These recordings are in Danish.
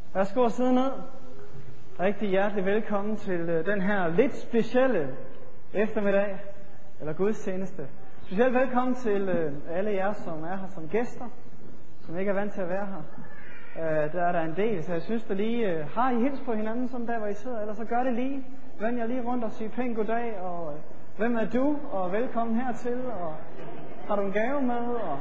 Værsgo at sidde ned. Rigtig hjertelig velkommen til den her lidt specielle eftermiddag, eller gudstjeneste. Specielt velkommen til alle jer, som er her som gæster, som ikke er vant til at være her. Der er der en del, så jeg synes, der lige har I hils på hinanden, sådan der, hvor I sidder, eller så gør det lige. Vend jer lige rundt og sige pænt goddag, og hvem er du, og velkommen hertil, og har du en gave med, og...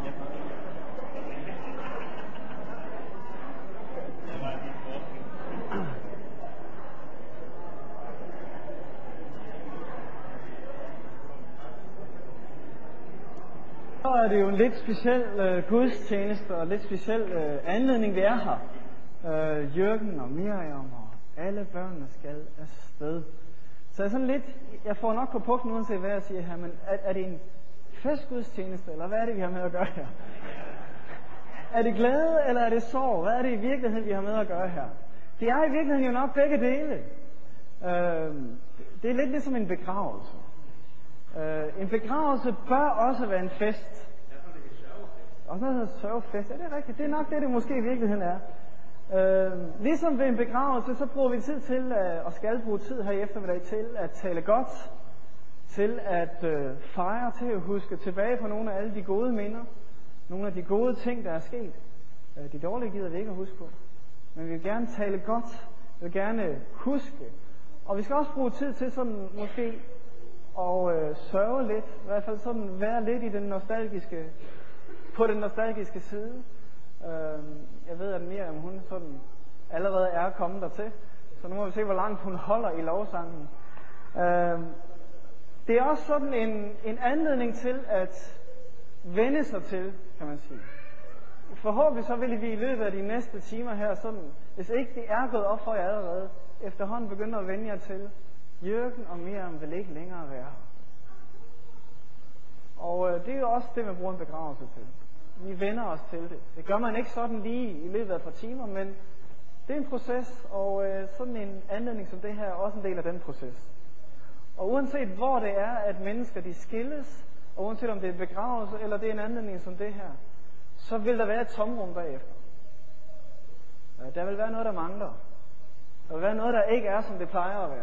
Så er det jo en lidt speciel gudstjeneste og lidt speciel anledning, vi er her. Jørgen og Miriam og alle børnene skal afsted. Så jeg sådan lidt, jeg får nok på puffen uanset hvad jeg siger her, men er det en festgudstjeneste, eller hvad er det, vi har med at gøre her? Er det glæde, eller er det sorg? Hvad er det i virkeligheden, vi har med at gøre her? Det er i virkeligheden jo nok begge dele. Det er lidt ligesom en begravelse. En begravelse bør også være en fest. Og noget hedder sørgefest. Ja, det er rigtigt. Det er nok det måske i virkeligheden er. Ligesom ved en begravelse, så bruger vi tid til, og skal bruge tid her i eftermiddag til at tale godt, til at fejre, til at huske tilbage på nogle af alle de gode minder, nogle af de gode ting, der er sket. De dårlige gider vi ikke at huske på. Men vi vil gerne tale godt, vi vil gerne huske. Og vi skal også bruge tid til sådan måske og sørge lidt, i hvert fald sådan være lidt i den nostalgiske, på den nostalgiske side. Jeg ved, at Miriam, hun sådan allerede er kommet dertil, så nu må vi se, hvor langt hun holder i lovsangen. Det er også sådan en anledning til at vende sig til, kan man sige. Forhåbentlig så vil vi i løbet af de næste timer her, sådan, hvis ikke det er gået op for jer allerede, efterhånden begynder at vende jer til, Jørgen og Miriam vil ikke længere være her. Og det er jo også det, man bruger en begravelse til. Vi vender os til det. Det gør man ikke sådan lige i løbet af et par timer, men det er en proces, og sådan en anledning som det her er også en del af den proces. Og uanset hvor det er, at mennesker de skilles, og uanset om det er en begravelse, eller det er en anledning som det her, så vil der være et tomrum bagefter. Der vil være noget, der mangler. Der vil være noget, der ikke er, som det plejer at være.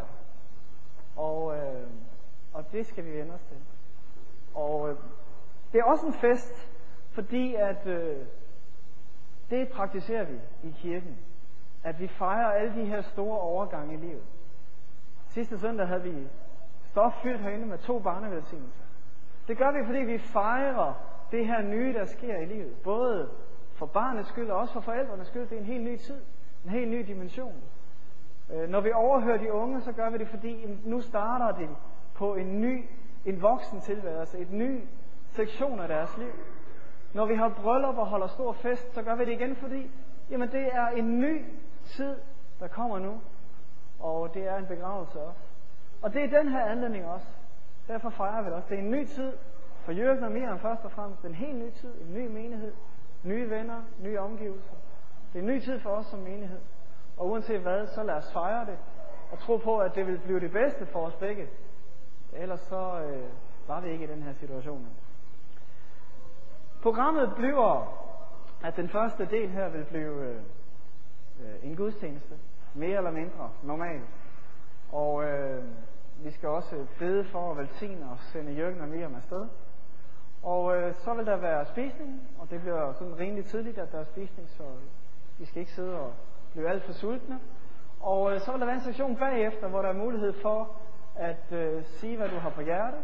Og det skal vi vende os til. Og det er også en fest, fordi at det praktiserer vi i kirken. At vi fejrer alle de her store overgange i livet. Sidste søndag havde vi stoffyldt herinde med 2 barnevelsignelser. Det gør vi, fordi vi fejrer det her nye, der sker i livet. Både for barnets skyld og også for forældrenes skyld. Det er en helt ny tid. En helt ny dimension. Når vi overhører de unge, så gør vi det, fordi nu starter det på en voksen tilværelse, et ny sektion af deres liv. Når vi har bryllup og holder stor fest, så gør vi det igen, fordi jamen, det er en ny tid, der kommer nu. Og det er en begravelse også. Og det er den her anledning også. Derfor fejrer vi det også. Det er en ny tid for Jørgen og Miriam først og fremmest. Det er en helt ny tid, en ny menighed, nye venner, nye omgivelser. Det er en ny tid for os som menighed. Og uanset hvad, så lad os fejre det, og tro på, at det vil blive det bedste for os begge. Ellers så var vi ikke i den her situation. Programmet bliver, at den første del her vil blive en gudstjeneste, mere eller mindre, normalt. Og vi skal også bede for at velsigne og sende Jørgen og Miriam afsted. Og så vil der være spisning, og det bliver sådan rimelig tidligt, at der er spisning, så vi skal ikke sidde og blive alt for sultne. Og så vil der være en sektion bagefter, hvor der er mulighed for at sige, hvad du har på hjerte,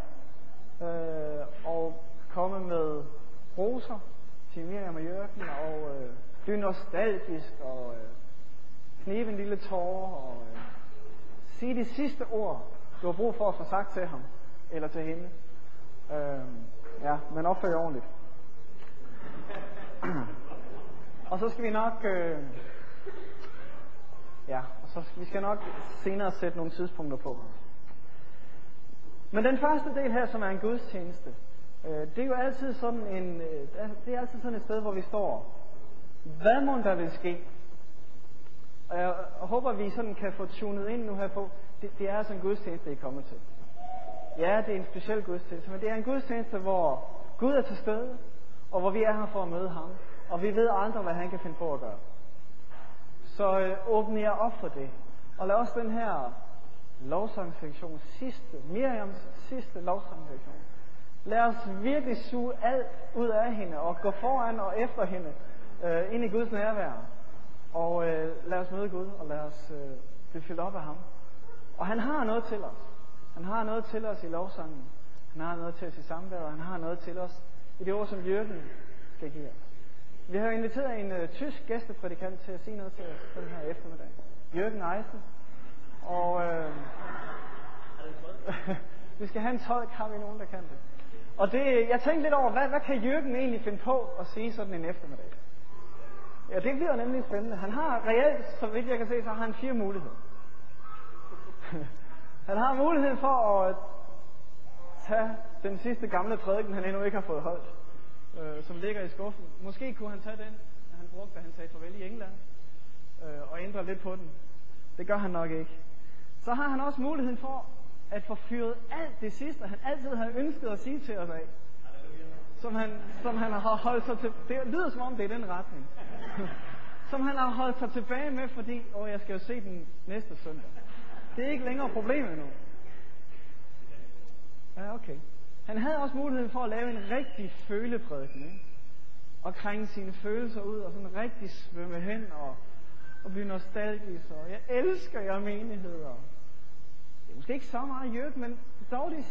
og komme med roser til Miriam og Jørgen, og blive nostalgisk, og knibe en lille tåre, og sige de sidste ord, du har brug for at få sagt til ham, eller til hende. Ja, men opfør jer ordentligt. Og så skal vi nok... vi skal nok senere sætte nogle tidspunkter på. Men den første del her, som er en gudstjeneste, det er jo altid sådan det er altid sådan et sted, hvor vi står. Hvad må der vil ske? Og jeg håber, at vi sådan kan få tunet ind nu her på. Det er altså en gudstjeneste, I er kommet til. Ja, det er en speciel gudstjeneste, men det er en gudstjeneste, hvor Gud er til stede, og hvor vi er her for at møde ham. Og vi ved aldrig, hvad han kan finde på at gøre. Så åbn jer op for det. Og lad også den her lovsangsektion, Miriams sidste lovsangsektion. Lad os virkelig suge alt ud af hende og gå foran og efter hende ind i Guds nærvær. Og lad os møde Gud, og lad os blive fyldt op af ham. Og han har noget til os. Han har noget til os i lovsangen. Han har noget til os i samværet, og han har noget til os i det ord, som Jørgen skal give os. Vi har inviteret en tysk gæsteprædikant til at sige noget til os den her eftermiddag. Jørgen Eisen. Og vi skal have en tolk, har vi nogen, der kan det. Og det, jeg tænkte lidt over, hvad kan Jørgen egentlig finde på at sige sådan en eftermiddag? Ja, det bliver nemlig spændende. Han har reelt, så vidt jeg kan se, så har han 4 muligheder. Han har muligheden for at tage den sidste gamle prædiken, han endnu ikke har fået holdt, som ligger i skuffen. Måske kunne han tage den, han brugte, da han sagde farvel i England, og ændre lidt på den. Det gør han nok ikke. Så har han også muligheden for at få fyret alt det sidste, han altid har ønsket at sige til os af. Som han har holdt sig til. Det lyder som om det er den retning. Som han har holdt sig tilbage med, fordi jeg skal jo se den næste søndag. Det er ikke længere problemet nu. Ja, okay. Han havde også muligheden for at lave en rigtig føleprædiken, ikke? Og krænge sine følelser ud og sådan rigtig svømme hen og blive nostalgisk. Og jeg elsker jer menigheder. Det er måske ikke så meget Jørgen, men dog det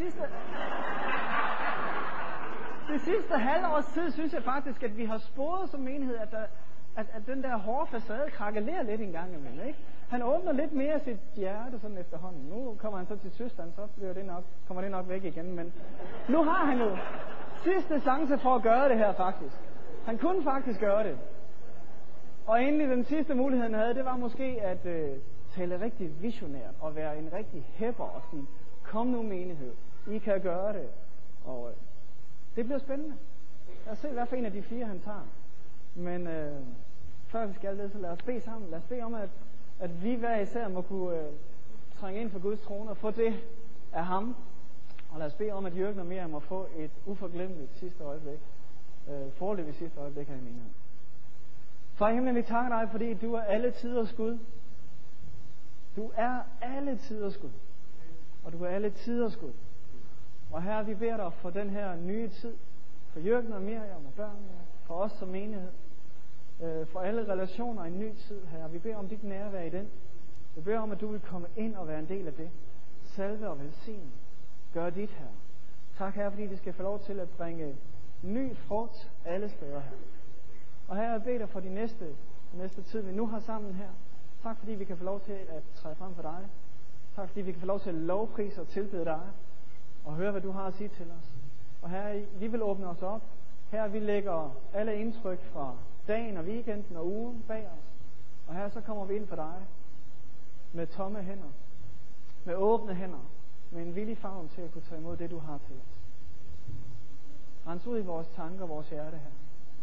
sidste halvårs tid, synes jeg faktisk, at vi har sporet som menighed, at den der hårde facade krakelerer lidt en gang imellem, ikke? Han åbner lidt mere sit hjerte sådan efterhånden. Nu kommer han så til Tyskland, så kommer det nok væk igen, men nu har han jo sidste chance for at gøre det her faktisk. Han kunne faktisk gøre det. Og endelig den sidste mulighed, han havde, det var måske at tale rigtig visionært og være en rigtig hæpper og sige, kom nu menighed, I kan gøre det. Og det bliver spændende. Lad os se, hvad for en af de 4 han tager. Men før vi skal det, så lad os bede sammen. Lad os bede om, at vi hver især må kunne trænge ind for Guds trone og få det af ham. Og lad os bede om, at Jørgen og Miriam må få et uforglemmeligt sidste øjeblik. Foreløbigt sidste øjeblik her i menigheden. Far i himlen, vi takker dig, fordi du er alle tiders Gud. Du er alle tiders Gud. Og du er alle tiders Gud. Og Herre, vi beder dig for den her nye tid. For Jørgen og Miriam og børnene. For os som menighed. For alle relationer i en ny tid, Herre. Vi beder om dit nærvær i den. Vi beder om, at du vil komme ind og være en del af det. Salve og velsigne. Gør dit, Herre. Tak, Herre, fordi det skal få lov til at bringe ny frugt alle steder her. Og Herre, jeg beder dig for de næste tid, vi nu har sammen her. Tak, fordi vi kan få lov til at træde frem for dig. Tak, fordi vi kan få lov til at lovprise og tilbede dig. Og høre, hvad du har at sige til os. Og Herre, vi vil åbne os op. Herre, vi lægger alle indtryk fra dagen og weekenden og ugen bag os. Og Herre, så kommer vi ind for dig. Med tomme hænder. Med åbne hænder. Med en villig favn til at kunne tage imod det, du har til os. Rens ud i vores tanker og vores hjerte, her.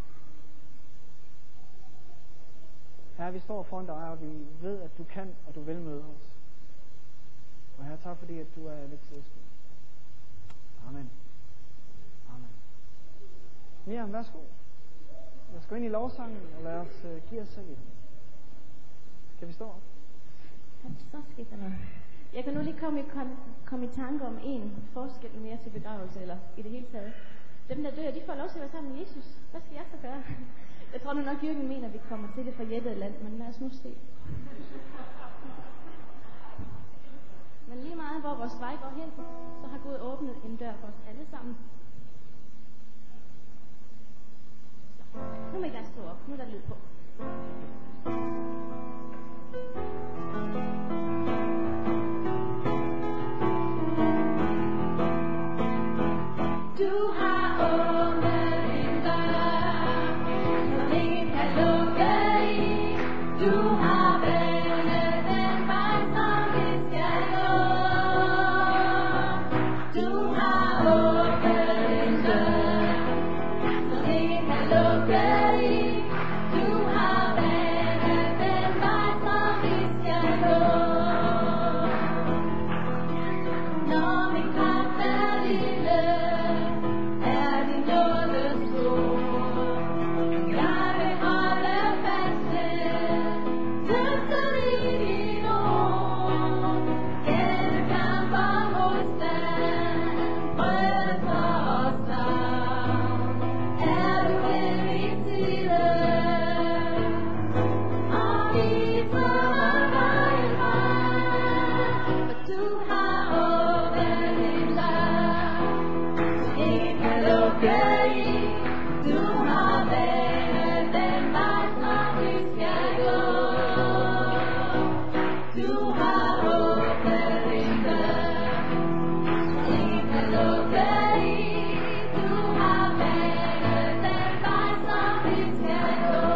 Herre, vi står foran dig, og vi ved, at du kan, og du vil møde os. Og Herre, tak fordi, at du er lidt tidsgud. Amen. Amen. Miriam, værsgo. Lad os gå ind i lovsangen, og lad os give os selv i den. Kan vi stå op? Så skete der noget. Jeg kan nu lige komme i tanke om en forskel mere til begravelse, eller i det hele taget. Dem, der dør, de får lov til at være sammen med Jesus. Hvad skal jeg så gøre? Jeg tror nu nok, Jørgen mener, at vi kommer til det forjættede land, men lad os nu se. Men lige meget, hvor vores vej går hen, så har Gud åbnet en dør for os alle sammen. Så. Nu må I gerne stå op. Nu er der lyd på. Du har åbnet en dør, som ingen kan lukke i. Du har banet den vej, som vi skal gå. Du har åbnet vist mig vejen frem. For du har åbnet din dør, som ingen kan lukke i. Du har banet den vej, som vi skal gå. Du har åbnet din dør, som ingen kan lukke i. Du har banet den vej, som vi skal gå.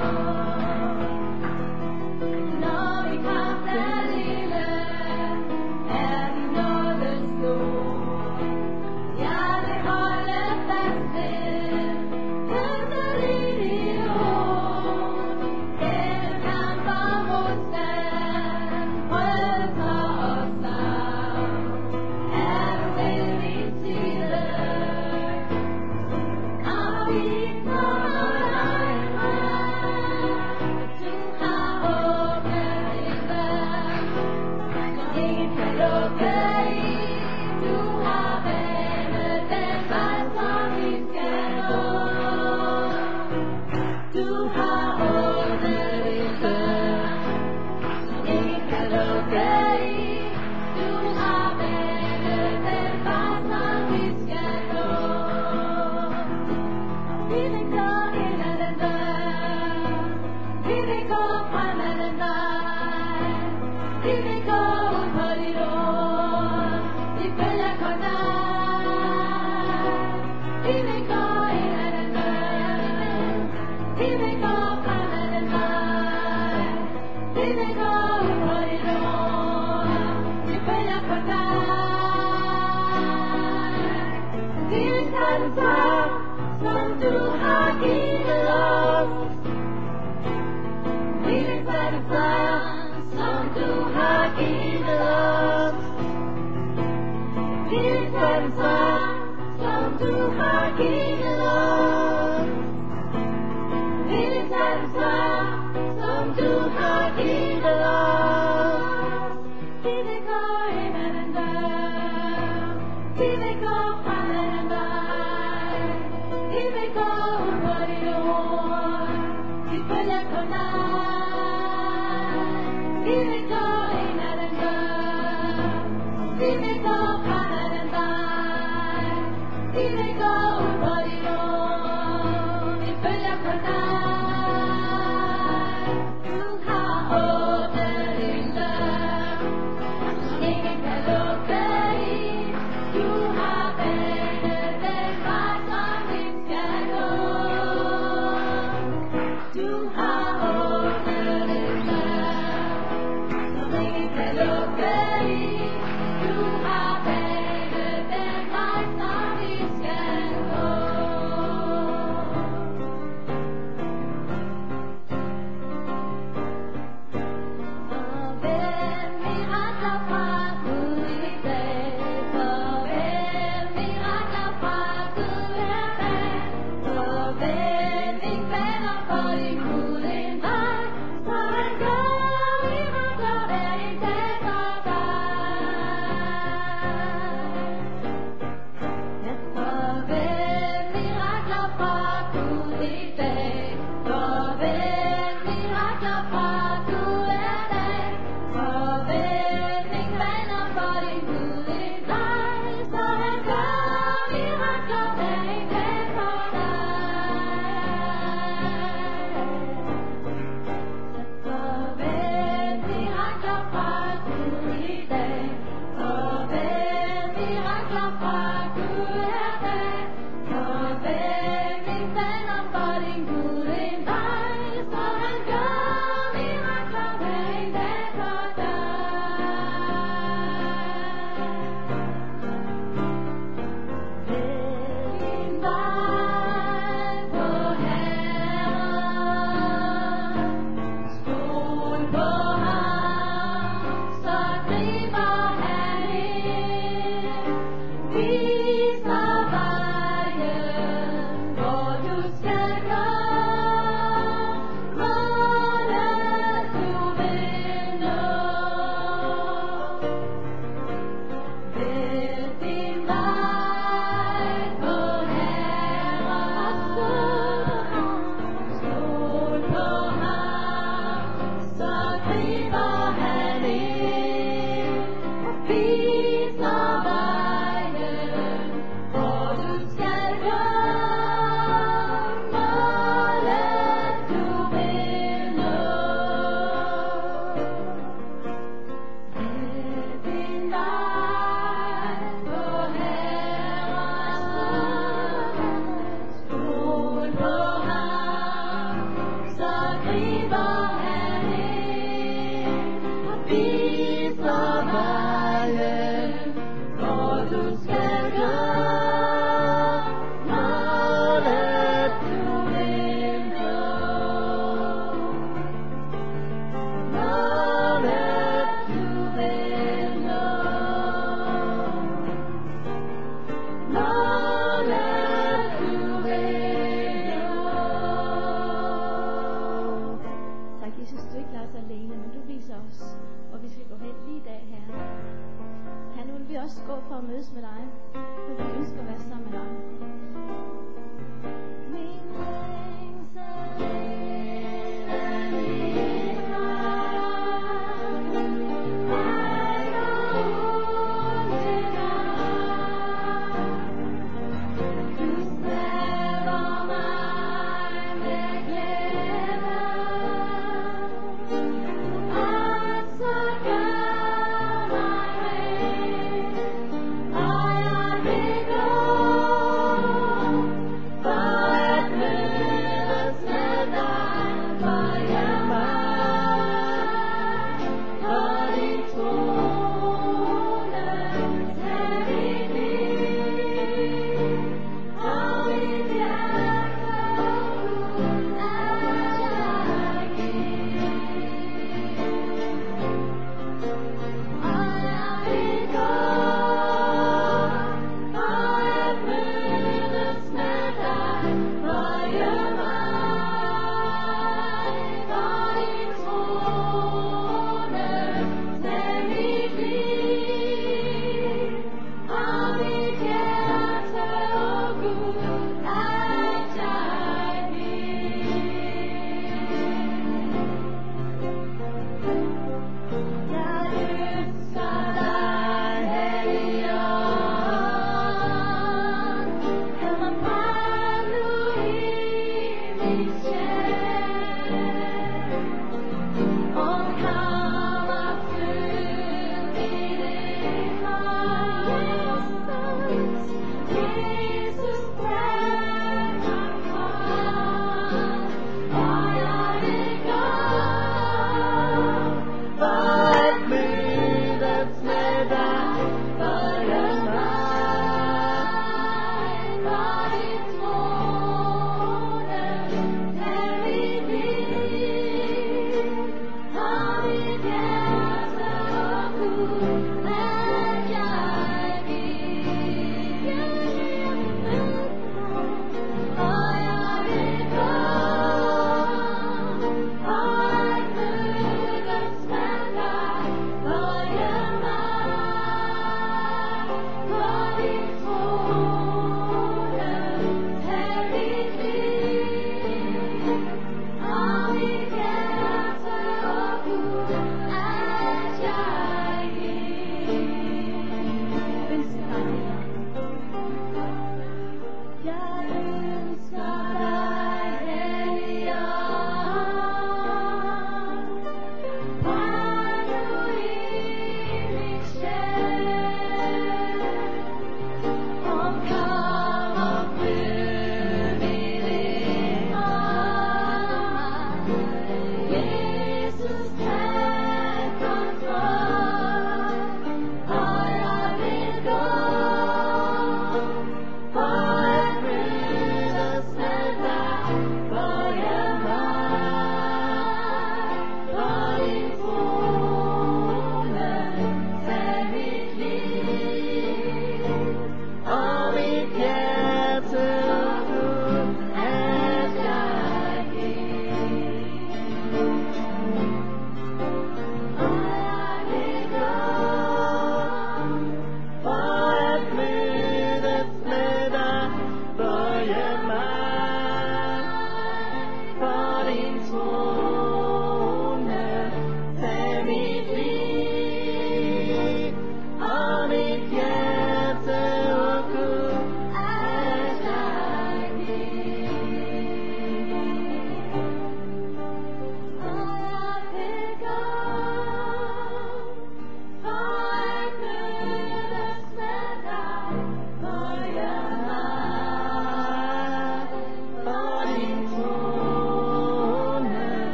Når vi kraft er lille, er din nåde stor. Jeg vil holde fast ved kønnet i dit ord. Denne kamp og modstand, prøvelser og savn, er du ved min side. Kom og vis mig vejen frem. Du har åbnet din dør, som ingen kan lukke i. Du har banet den vej, som vi skal gå. Du har åbnet din dør, som ingen kan lukke i. Du har banet den vej, som vi skal gå. Vi vil gå ind ad den dør, vi vil gå frem ad den vej. Vi vil gå ud på dit ord, vi følger kun dig. Vi vil gå ind ad den dør, vi vil gå frem ad den vej. Vi vil gå ud på dit ord, vi følger kun dig. Vi vil tage den sang, som du har givet os. Vi vil tage den sang, som du har givet os. Vi vil tage den sang, som du har givet os. Vi vil tage den sang, som du har givet os. Vi vil gå ind ad den dør, vi vil gå frem ad den vej. Vi vil gå ud på dit ord, vi følger kun dig. os, hvor vi skal gå hen lige i dag, Herre. Herre, nu vil vi også gå for at mødes med dig, for vi ønsker at være sammen med dig. Min længsel er i dig. Oh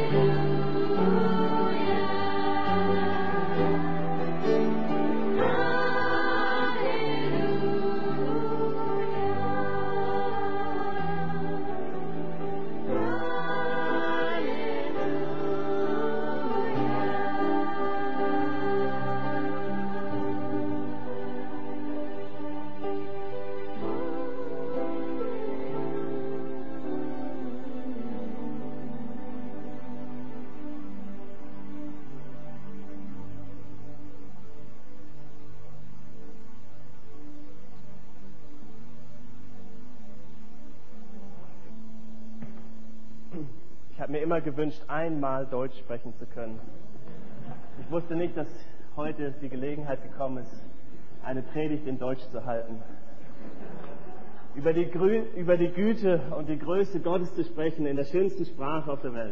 Ich habe mir immer gewünscht, einmal Deutsch sprechen zu können. Ich wusste nicht, dass heute die Gelegenheit gekommen ist, eine Predigt in Deutsch zu halten. Über die Güte und die Größe Gottes zu sprechen in der schönsten Sprache auf der Welt.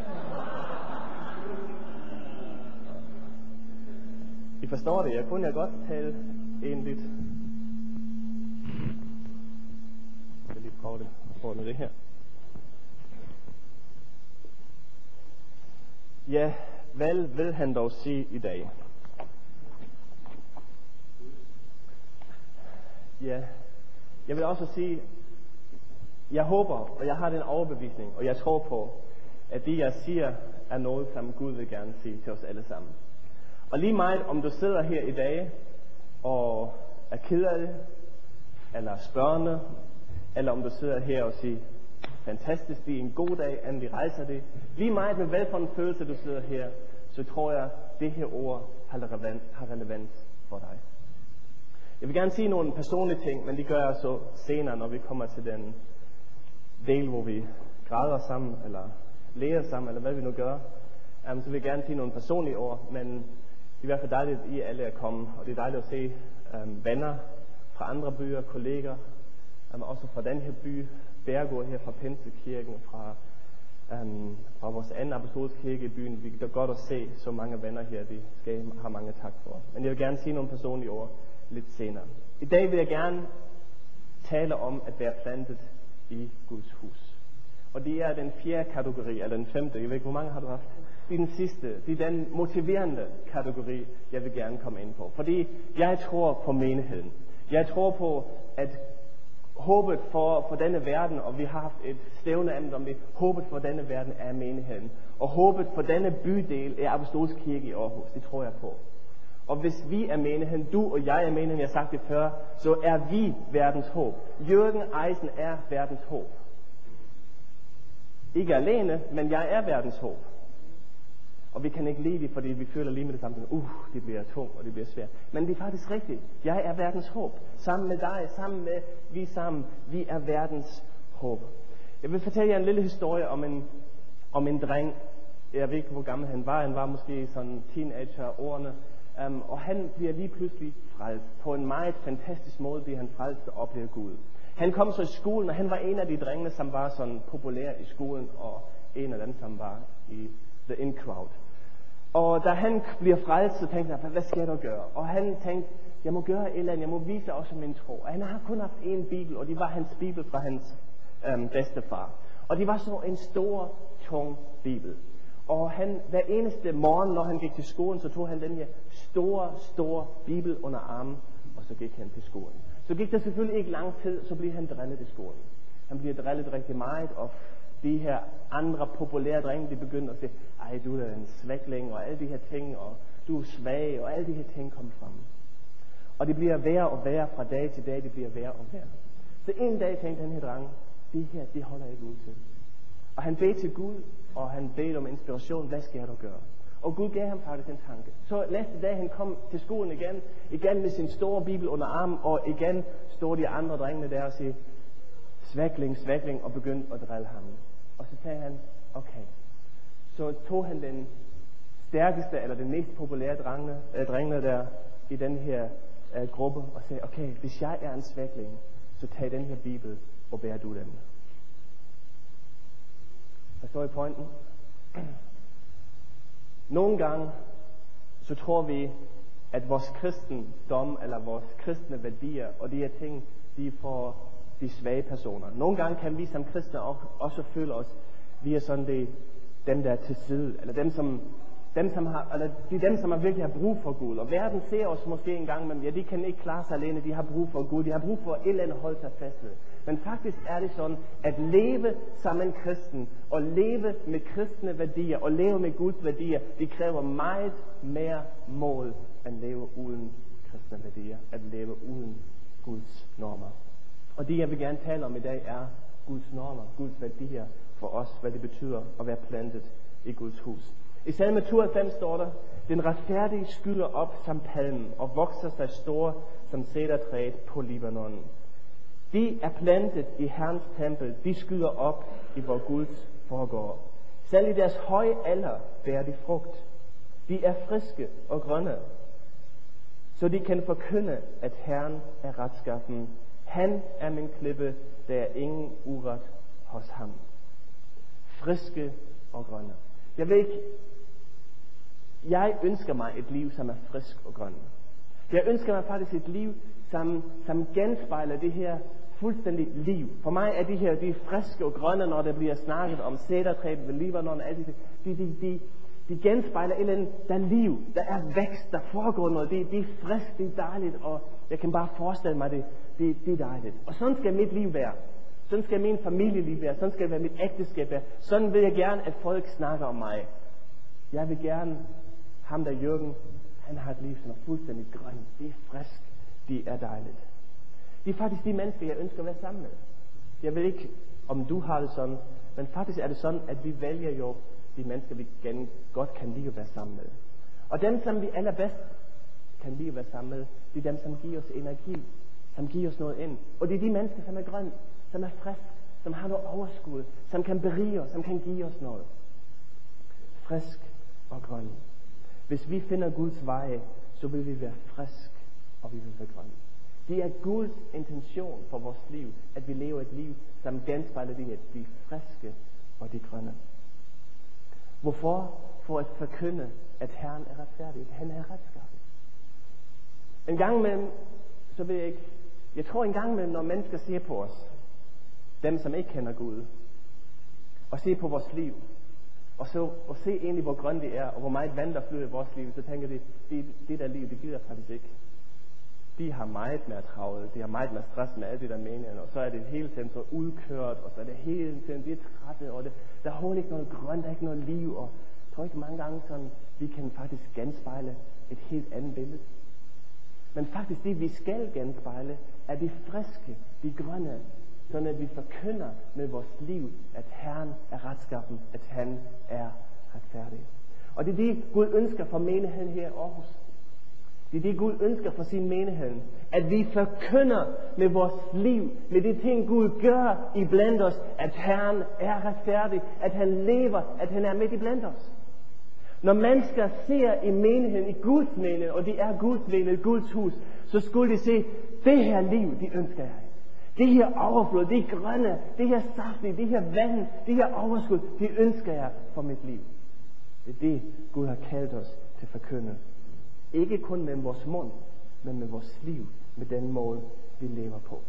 I forstår det. Jeg kunne jeg godt tale enligt. Jeg skal lige prøve det. Prøve med det her. Ja, hvad vil han dog sige i dag? Ja, jeg vil også sige, jeg håber, og jeg har den overbevisning, og jeg tror på, at det jeg siger, er noget, som Gud vil gerne sige til os alle sammen. Og lige meget om du sidder her i dag, og er ked af det, eller spørgende, eller om du sidder her og siger, fantastisk, det er en god dag, endelig rejser det. Lige meget med hvad for en følelse du sidder her, så tror jeg, det her ord har relevans for dig. Jeg vil gerne sige nogle personlige ting, men det gør jeg så senere, når vi kommer til den del, hvor vi græder sammen, eller lærer sammen, eller hvad vi nu gør. Så vil jeg gerne sige nogle personlige ord, men det er i hvert fald dejligt, at I alle er kommet, og det er dejligt at se venner fra andre byer, kolleger, også fra den her by, Bærgård her fra Pinsekirken, fra vores anden apostolske kirke i byen. Det er godt at se så mange venner her, det skal I have mange tak for. Men jeg vil gerne sige nogle personlige ord lidt senere. I dag vil jeg gerne tale om at være plantet i Guds hus. Og det er den fjerde kategori, eller den femte, jeg ved ikke, hvor mange har du haft? Det er den sidste, det er den motiverende kategori, jeg vil gerne komme ind på. Fordi jeg tror på menigheden. Jeg tror på, at håbet for denne verden, og vi har haft et stævne andet om det, håbet for denne verden er menigheden. Og håbet for denne bydel er Apostolsk Kirke i Aarhus, det tror jeg på. Og hvis vi er menigheden, du og jeg er menigheden, jeg har sagt det før, så er vi verdens håb. Jørgen Eisen er verdens håb. Ikke alene, men jeg er verdens håb. Og vi kan ikke lide det, fordi vi føler lige med det samme. Det bliver tungt, og det bliver svært. Men det er faktisk rigtigt. Jeg er verdens håb. Sammen med dig, sammen med vi sammen. Vi er verdens håb. Jeg vil fortælle jer en lille historie om en dreng. Jeg ved ikke, hvor gammel han var. Han var måske sådan teenager-årene. Og han bliver lige pludselig frelst. På en meget fantastisk måde bliver han frelst og oplever Gud. Han kom så i skolen, og han var en af de drengene, som var sådan populær i skolen, og en af dem, som var i the in crowd. Og da han bliver frelst, så tænkte han, hvad skal jeg gøre? Og han tænkte, jeg må gøre et eller andet, jeg må vise også min tro. Og han har kun haft en bibel, og det var hans bibel fra hans bedstefar. Og det var så en stor, tung bibel. Og han, hver eneste morgen, når han gik til skolen, så tog han den her store bibel under armen, og så gik han til skolen. Så gik der selvfølgelig ikke lang tid, så blev han drillet i skolen. Han bliver drillet rigtig meget, og de her andre populære drenge, de begyndte at sige, ej, du er en svækling, og alle de her ting, og du er svag, og alle de her ting kom frem. Og det bliver værre og værre fra dag til dag, det bliver værre og værre. Så en dag tænkte den her dreng, det her, det holder jeg ikke ud til. Og han bed til Gud, og han bed om inspiration, hvad skal jeg dog gøre? Og Gud gav ham faktisk en tanke. Så næste dag han kom til skolen igen med sin store bibel under armen, og igen stod de andre drengene der og siger, svækling, og begyndte at drille ham. Og så sagde han, okay. Så tog han den stærkeste, eller den mest populære drengene der i den her gruppe, og sagde, okay, hvis jeg er en svækling, så tag den her bibel, og bær du den. Forstår I pointen? Nogle gange, så tror vi, at vores kristendom, eller vores kristne værdier, og de her ting, de er for de svage personer. Nogle gange kan vi som kristne også føle os, vi er sådan dem, der er til side, eller dem, som virkelig har brug for Gud. Og verden ser os måske en gang, men de kan ikke klare sig alene, de har brug for Gud, de har brug for et eller andet at holde sig fast ved. Men faktisk er det sådan, at leve sammen kristen, og leve med kristne værdier, og leve med Guds værdier, det kræver meget mere mod, end at leve uden kristne værdier, at leve uden Guds normer. Og det, jeg vil gerne tale om i dag, er Guds normer, Guds værdier for os, hvad det betyder at være plantet i Guds hus. I salme 92 står der, den retfærdige skyder op som palmen og vokser sig store som cedertræet på Libanon. De er plantet i Herrens tempel, de skyder op i vor Guds forgård. Selv i deres høje alder bærer de frugt. De er friske og grønne, så de kan forkynde, at Herren er retskaffen. Han er min klippe, der er ingen uret hos ham. Friske og grønne. Jeg ønsker mig et liv, som er frisk og grønt. Jeg ønsker mig faktisk et liv, som genspejler det her fuldstændig liv. For mig er de friske og grønne, når der bliver snakket om cedertræet ved Libanon, de genspejler et eller andet, der er liv, der er vækst, der foregår noget, det er frisk, det er dejligt, og jeg kan bare forestille mig det er dejligt. Og sådan skal mit liv være. Sådan skal min familieliv være. Sådan skal det være mit ægteskab være. Sådan vil jeg gerne, at folk snakker om mig. Jeg vil gerne, ham der Jørgen, han har et liv, som er fuldstændig grønt. Det er frisk. Det er dejligt. Det er faktisk de mennesker, jeg ønsker at være sammen med. Jeg ved ikke, om du har det sådan, men faktisk er det sådan, at vi vælger jo de mennesker, vi godt kan lide at være sammen med. Og dem, som vi allerbedst kan lide at være sammen med, det er dem, som giver os energi, som giver os noget ind. Og det er de mennesker, som er grønne, som er friske, som har noget overskud, som kan berige os, som kan give os noget. Frisk og grøn. Hvis vi finder Guds veje, så vil vi være frisk, og vi vil være grønne. Det er Guds intention for vores liv, at vi lever et liv, som genspejler det, at vi er friske og de grønne. Hvorfor? For at forkynde, at Herren er retfærdig, at han er retskaffen. En gang imellem, så vil jeg tror en gang imellem, når mennesker ser på os, dem som ikke kender Gud, og ser på vores liv, og se egentlig, hvor grønt det er, og hvor meget vand der flyder i vores liv, så tænker de, det der liv, det gider jeg faktisk ikke. De har meget mere travlt, de har meget mere stress med alt det der meninger, og så er det hele tiden så udkørt, og så er det hele tiden, de er trætte, og der er overhovedet ikke noget grønt, der er ikke noget liv, og jeg tror ikke mange gange sådan, vi kan faktisk genspejle et helt andet billede. Men faktisk det, vi skal genspejle, er de friske, de grønne, sådan at vi forkynder med vores liv, at Herren er retskaffen, at han er retfærdig. Og det er det, Gud ønsker for menigheden her i Aarhus. Det er det, Gud ønsker for sin menighed. At vi forkynder med vores liv, med de ting, Gud gør i blandt os, at Herren er retfærdig, at han lever, at han er midt i blandt os. Når mennesker ser i menigheden, i Guds menighed, og det er Guds menighed, Guds hus, så skulle de se, det her liv, det ønsker jeg. Det her overflod, det er grønne, det her saftige, det her vand, det her overskud, det ønsker jeg for mit liv. Det er det, Gud har kaldt os til at forkynde. Ikke kun med vores mund, men med vores liv, med den måde, vi lever på.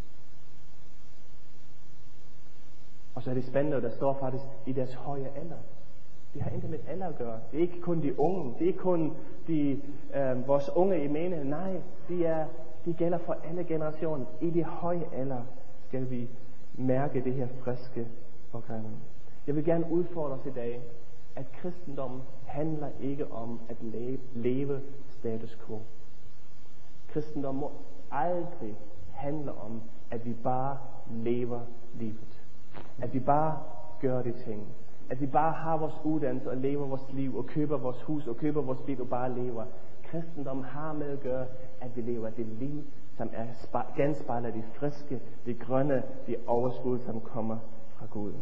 Og så er det spændende, at der står faktisk i deres høje alder. Det har intet med alder at gøre. Det er ikke kun de unge, det er ikke kun vores unge i menigheden. Nej, det gælder for alle generationer. I de høje alder skal vi mærke det her friske og grønne. Jeg vil gerne udfordre os i dag, at kristendommen handler ikke om at leve status quo. Kristendom må aldrig handle om, at vi bare lever livet. At vi bare gør de ting. At vi bare har vores uddannelse og lever vores liv og køber vores hus og køber vores bil og bare lever. Kristendom har med at gøre, at vi lever det liv, som er genspejler de friske, de grønne, de overskud, som kommer fra Gud.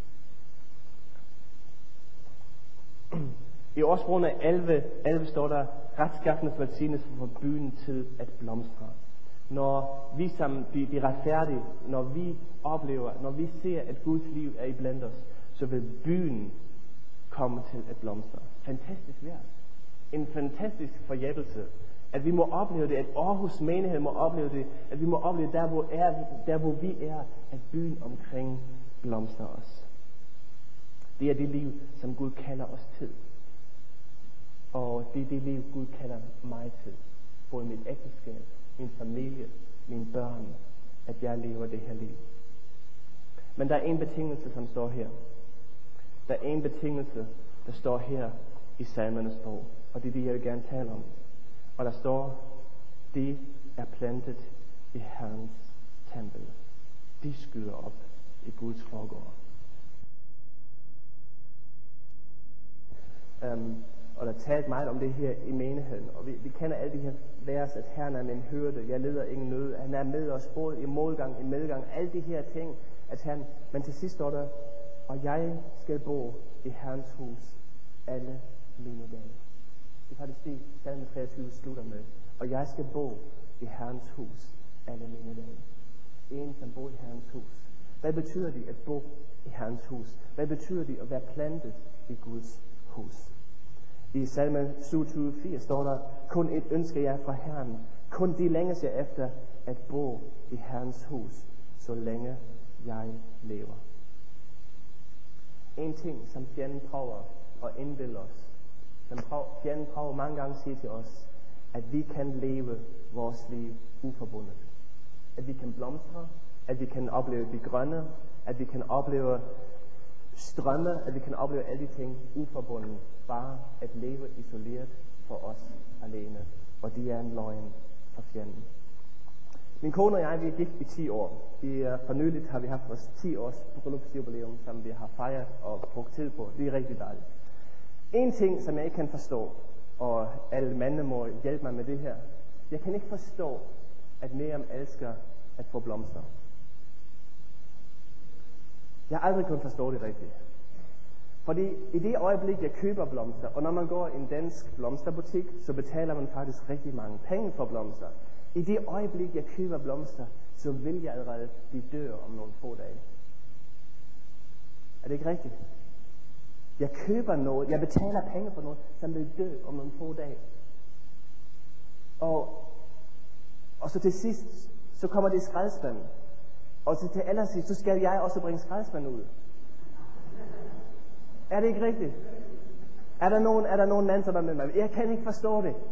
I årsbrugene 11 står der, retskaffende velsignelse for byen til at blomstre. Når vi som de retfærdige, når vi oplever, når vi ser, at Guds liv er iblandt os, så vil byen komme til at blomstre. Fantastisk vers. En fantastisk forjættelse. At vi må opleve det, at Aarhus menighed må opleve det, at vi må opleve der hvor vi er, at byen omkring blomstrer os. Det er det liv, som Gud kalder os til. Og det er det liv, Gud kalder mig til. Både mit ægteskab, min familie, mine børn, at jeg lever det her liv. Men der er en betingelse, som står her. Der er en betingelse, der står her i salmernes bog. Og det er det, jeg vil gerne tale om. Og der står, de er plantet i Herrens tempel. De skyder op i Guds forgård. Og der er talt meget om det her i menigheden. Og vi kender alle de her vers, at Herren er min hyrde, jeg lider ingen nød. Han er med os både i modgang, i medgang. Alle de her ting, at han, men til sidst står der, og jeg skal bo i Herrens hus alle mine dage. Det er faktisk det, salme 23 slutter med. Og jeg skal bo i Herrens hus alle mine dage. En, som bor i Herrens hus. Hvad betyder det at bo i Herrens hus? Hvad betyder det at være plantet i Guds hus? I salme 27:4 står der, kun et ønsker jeg fra Herren. Kun de længes jeg efter at bo i Herrens hus, så længe jeg lever. En ting, som fjenden prøver at indbille os, som fjenden prøver mange gange at sige til os, at vi kan leve vores liv uforbundet. At vi kan blomstre, at vi kan opleve det grønne, at vi kan opleve strømme, at vi kan opleve alle de ting uforbundet. Bare at leve isoleret for os alene. Og det er en løgn fra fjenden. Min kone og jeg, vi er gift i 10 år. For nyligt har vi haft vores 10 års bryllupsjubilæum, som vi har fejret og brugt tid på. Det er rigtig dejligt. En ting, som jeg ikke kan forstå, og alle mændene må hjælpe mig med det her. Jeg kan ikke forstå, at Miriam elsker at få blomster. Jeg har aldrig kunnet forstå det rigtigt. Fordi i det øjeblik, jeg køber blomster, og når man går i en dansk blomsterbutik, så betaler man faktisk rigtig mange penge for blomster. I det øjeblik, jeg køber blomster, så vil jeg allerede de dør om nogle få dage. Er det ikke rigtigt? Jeg køber noget, jeg betaler penge for noget, som vil dø om nogle få dage. Og så til sidst, så kommer det i skraldespanden. Og så til allersidst, så skal jeg også bringe skraldespanden ud. Er det ikke rigtigt? Er der nogen mand, som er med mig? Jeg kan ikke forstå det.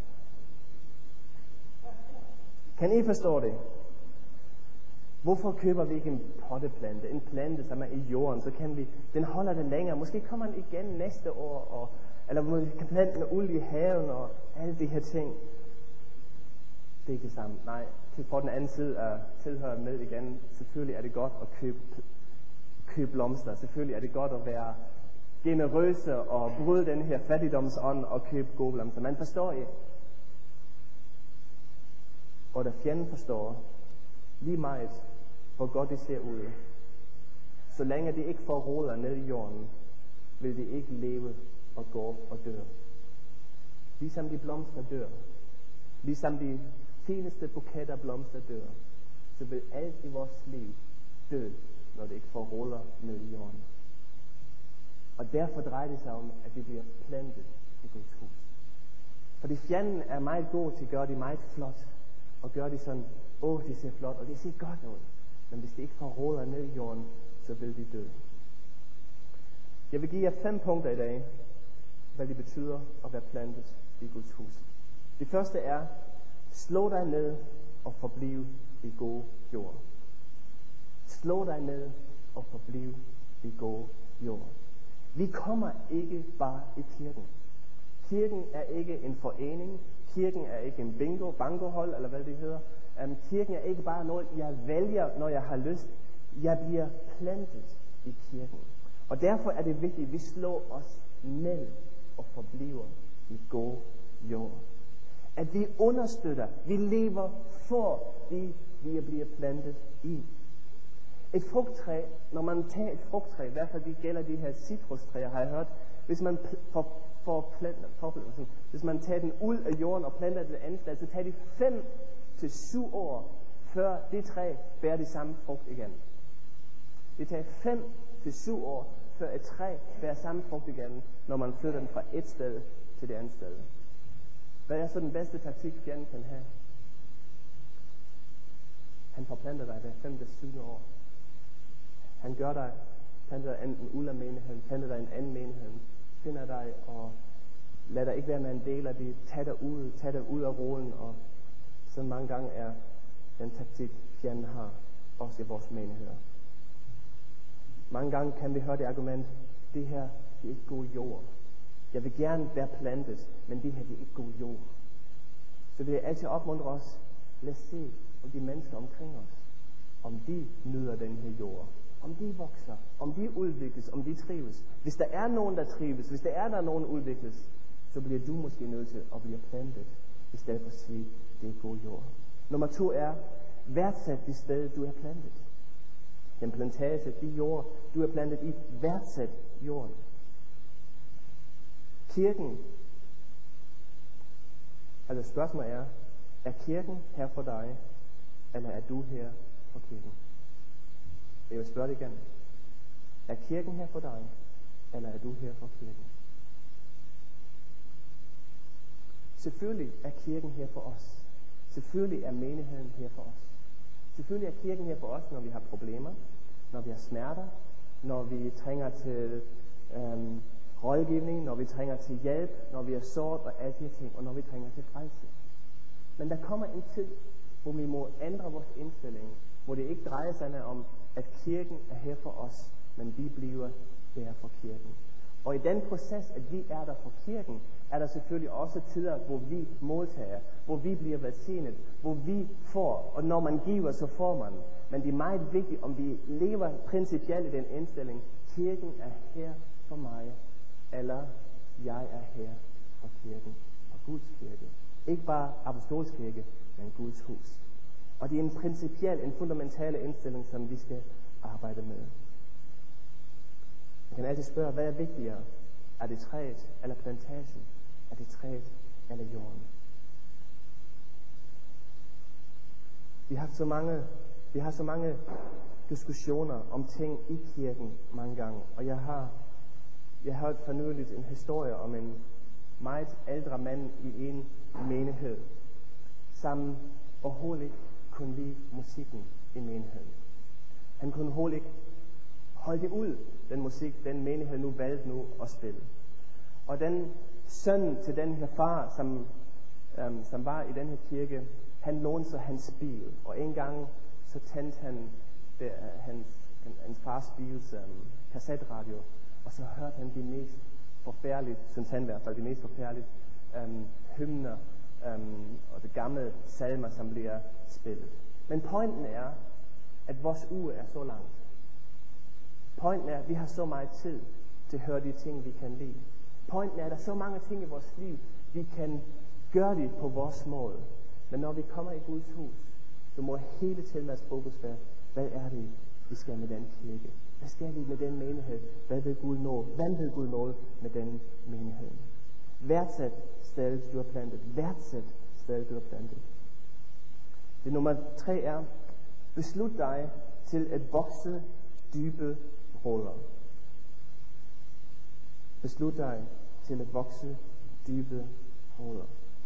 Kan I forstå det? Hvorfor køber vi ikke en potteplante? En plante, som er i jorden, så kan vi, den holder den længere. Måske kommer den igen næste år, eller vi kan plante en uld i haven, og alle de her ting. Det er ikke det samme. Nej, på den anden side af tilhøret med igen. Selvfølgelig er det godt at købe blomster. Selvfølgelig er det godt at være generøse og bryde den her fattigdomsånd og købe gode blomster. Man forstår ikke. Og da fjenden forstår lige meget, hvor godt det ser ud, så længe det ikke får roder ned i jorden, vil det ikke leve og gå og dø. Ligesom de blomster dør, ligesom de fineste buketter blomster dør, så vil alt i vores liv dø, når det ikke får roder ned i jorden. Og derfor drejer det sig om, at vi bliver plantet i Guds hus. Fordi fjenden er meget god til at gøre det meget flot, og gøre det sådan, det ser flot, og det ser godt ud. Men hvis det ikke får roder ned i jorden, så vil de dø. Jeg vil give jer 5 punkter i dag, hvad det betyder at være plantet i Guds hus. Det første er, slå dig ned og forbliv i god jord. Slå dig ned og forbliv i god jord. Vi kommer ikke bare i kirken. Kirken er ikke en forening. Kirken er ikke en bankohold, eller hvad det hedder. Kirken er ikke bare noget, jeg vælger, når jeg har lyst. Jeg bliver plantet i kirken. Og derfor er det vigtigt, at vi slår os ned og forbliver i god jord. At vi understøtter, vi lever for det, vi bliver plantet i. Et frugttræ, når man tager et frugttræ, i hvert fald det gælder de her citrustræer, har jeg hørt, hvis man hvis man tager den ud af jorden og planter den et andet sted, så tager det 5 til 7 år, før det træ bærer det samme frugt igen. Det tager 5 til 7 år, før et træ bærer samme frugt igen, når man flytter den fra et sted til det andet sted. Hvad er så den bedste taktik, fjenden kan have? Han forplanter dig hver 5. til 7. år. Han gør dig Plant dig enten ud af menigheden, plant dig en anden menighed. Find dig og lad dig ikke være med en del af det. Tag dig ud af roden, og så mange gange er den taktik, fjenden har, også i vores menigheder. Mange gange kan vi høre det argument, det her det er ikke god jord. Jeg vil gerne være plantet, men det her det er ikke god jord. Så vil jeg altid opmuntre os, lad os se om de mennesker omkring os, om de nyder den her jord, om de vokser, om de udvikles, om de trives. Hvis der er nogen, der trives, hvis der er nogen, der udvikles, så bliver du måske nødt til at blive plantet, i stedet for at sige, det er god jord. Nummer 2 er, værdsæt det sted, du er plantet. Den plantage, de jord, du er plantet i, værdsæt jorden. Kirken, altså spørgsmålet er kirken her for dig, eller er du her for kirken? Jeg vil spørge dig igen. Er kirken her for dig, eller er du her for kirken? Selvfølgelig er kirken her for os. Selvfølgelig er menigheden her for os. Selvfølgelig er kirken her for os, når vi har problemer, når vi har smerter, når vi trænger til rådgivning, når vi trænger til hjælp, når vi er såret og alle de ting, og når vi trænger til frelse. Men der kommer en tid, hvor vi må ændre vores indstilling, hvor det ikke drejer sig om, at kirken er her for os, men vi bliver der for kirken. Og i den proces, at vi er der for kirken, er der selvfølgelig også tider, hvor vi modtager, hvor vi bliver velsignet, hvor vi får, og når man giver, så får man. Men det er meget vigtigt, om vi lever principielt i den indstilling, kirken er her for mig, eller jeg er her for kirken, for Guds kirke. Ikke bare apostolsk kirke, men Guds hus. Og det er en principiel, en fundamental indstilling, som vi skal arbejde med. Man kan altid spørge, hvad er vigtigere? Er det træet eller plantagen? Er det træet eller jorden? Vi har så mange diskussioner om ting i kirken mange gange, og jeg har hørt for nyligt en historie om en meget ældre mand i en menighed, som overhovedet ikke kunne lide musikken i menigheden. Han kunne overhovedet ikke holde det ud, den musik, den menighed nu valgte at spille. Og den søn til den her far, som var i den her kirke, han lånte så hans bil, og en gang så tændte han hans fars bils kassetradio, og så hørte han de mest forfærdeligt, synes han i hvert fald, de mest forfærdeligt hymner og de gamle salmer, som bliver spillet. Men pointen er, at vores uge er så langt. Pointen er, at vi har så meget tid til at høre de ting, vi kan lide. Pointen er, at der er så mange ting i vores liv, vi kan gøre det på vores måde. Men når vi kommer i Guds hus, så må hele tiden vores fokus være, hvad er det, vi skal med den kirke? Hvad skal vi med den menighed? Hvad vil Gud nå? Hvad vil Gud nå med den menighed? Værdsæt stedet, du har plantet. Værdsæt stedet, du har plantet. Det nummer 3 er, beslut dig til at vokse dybe rødder. Beslut dig til at vokse dybe rødder.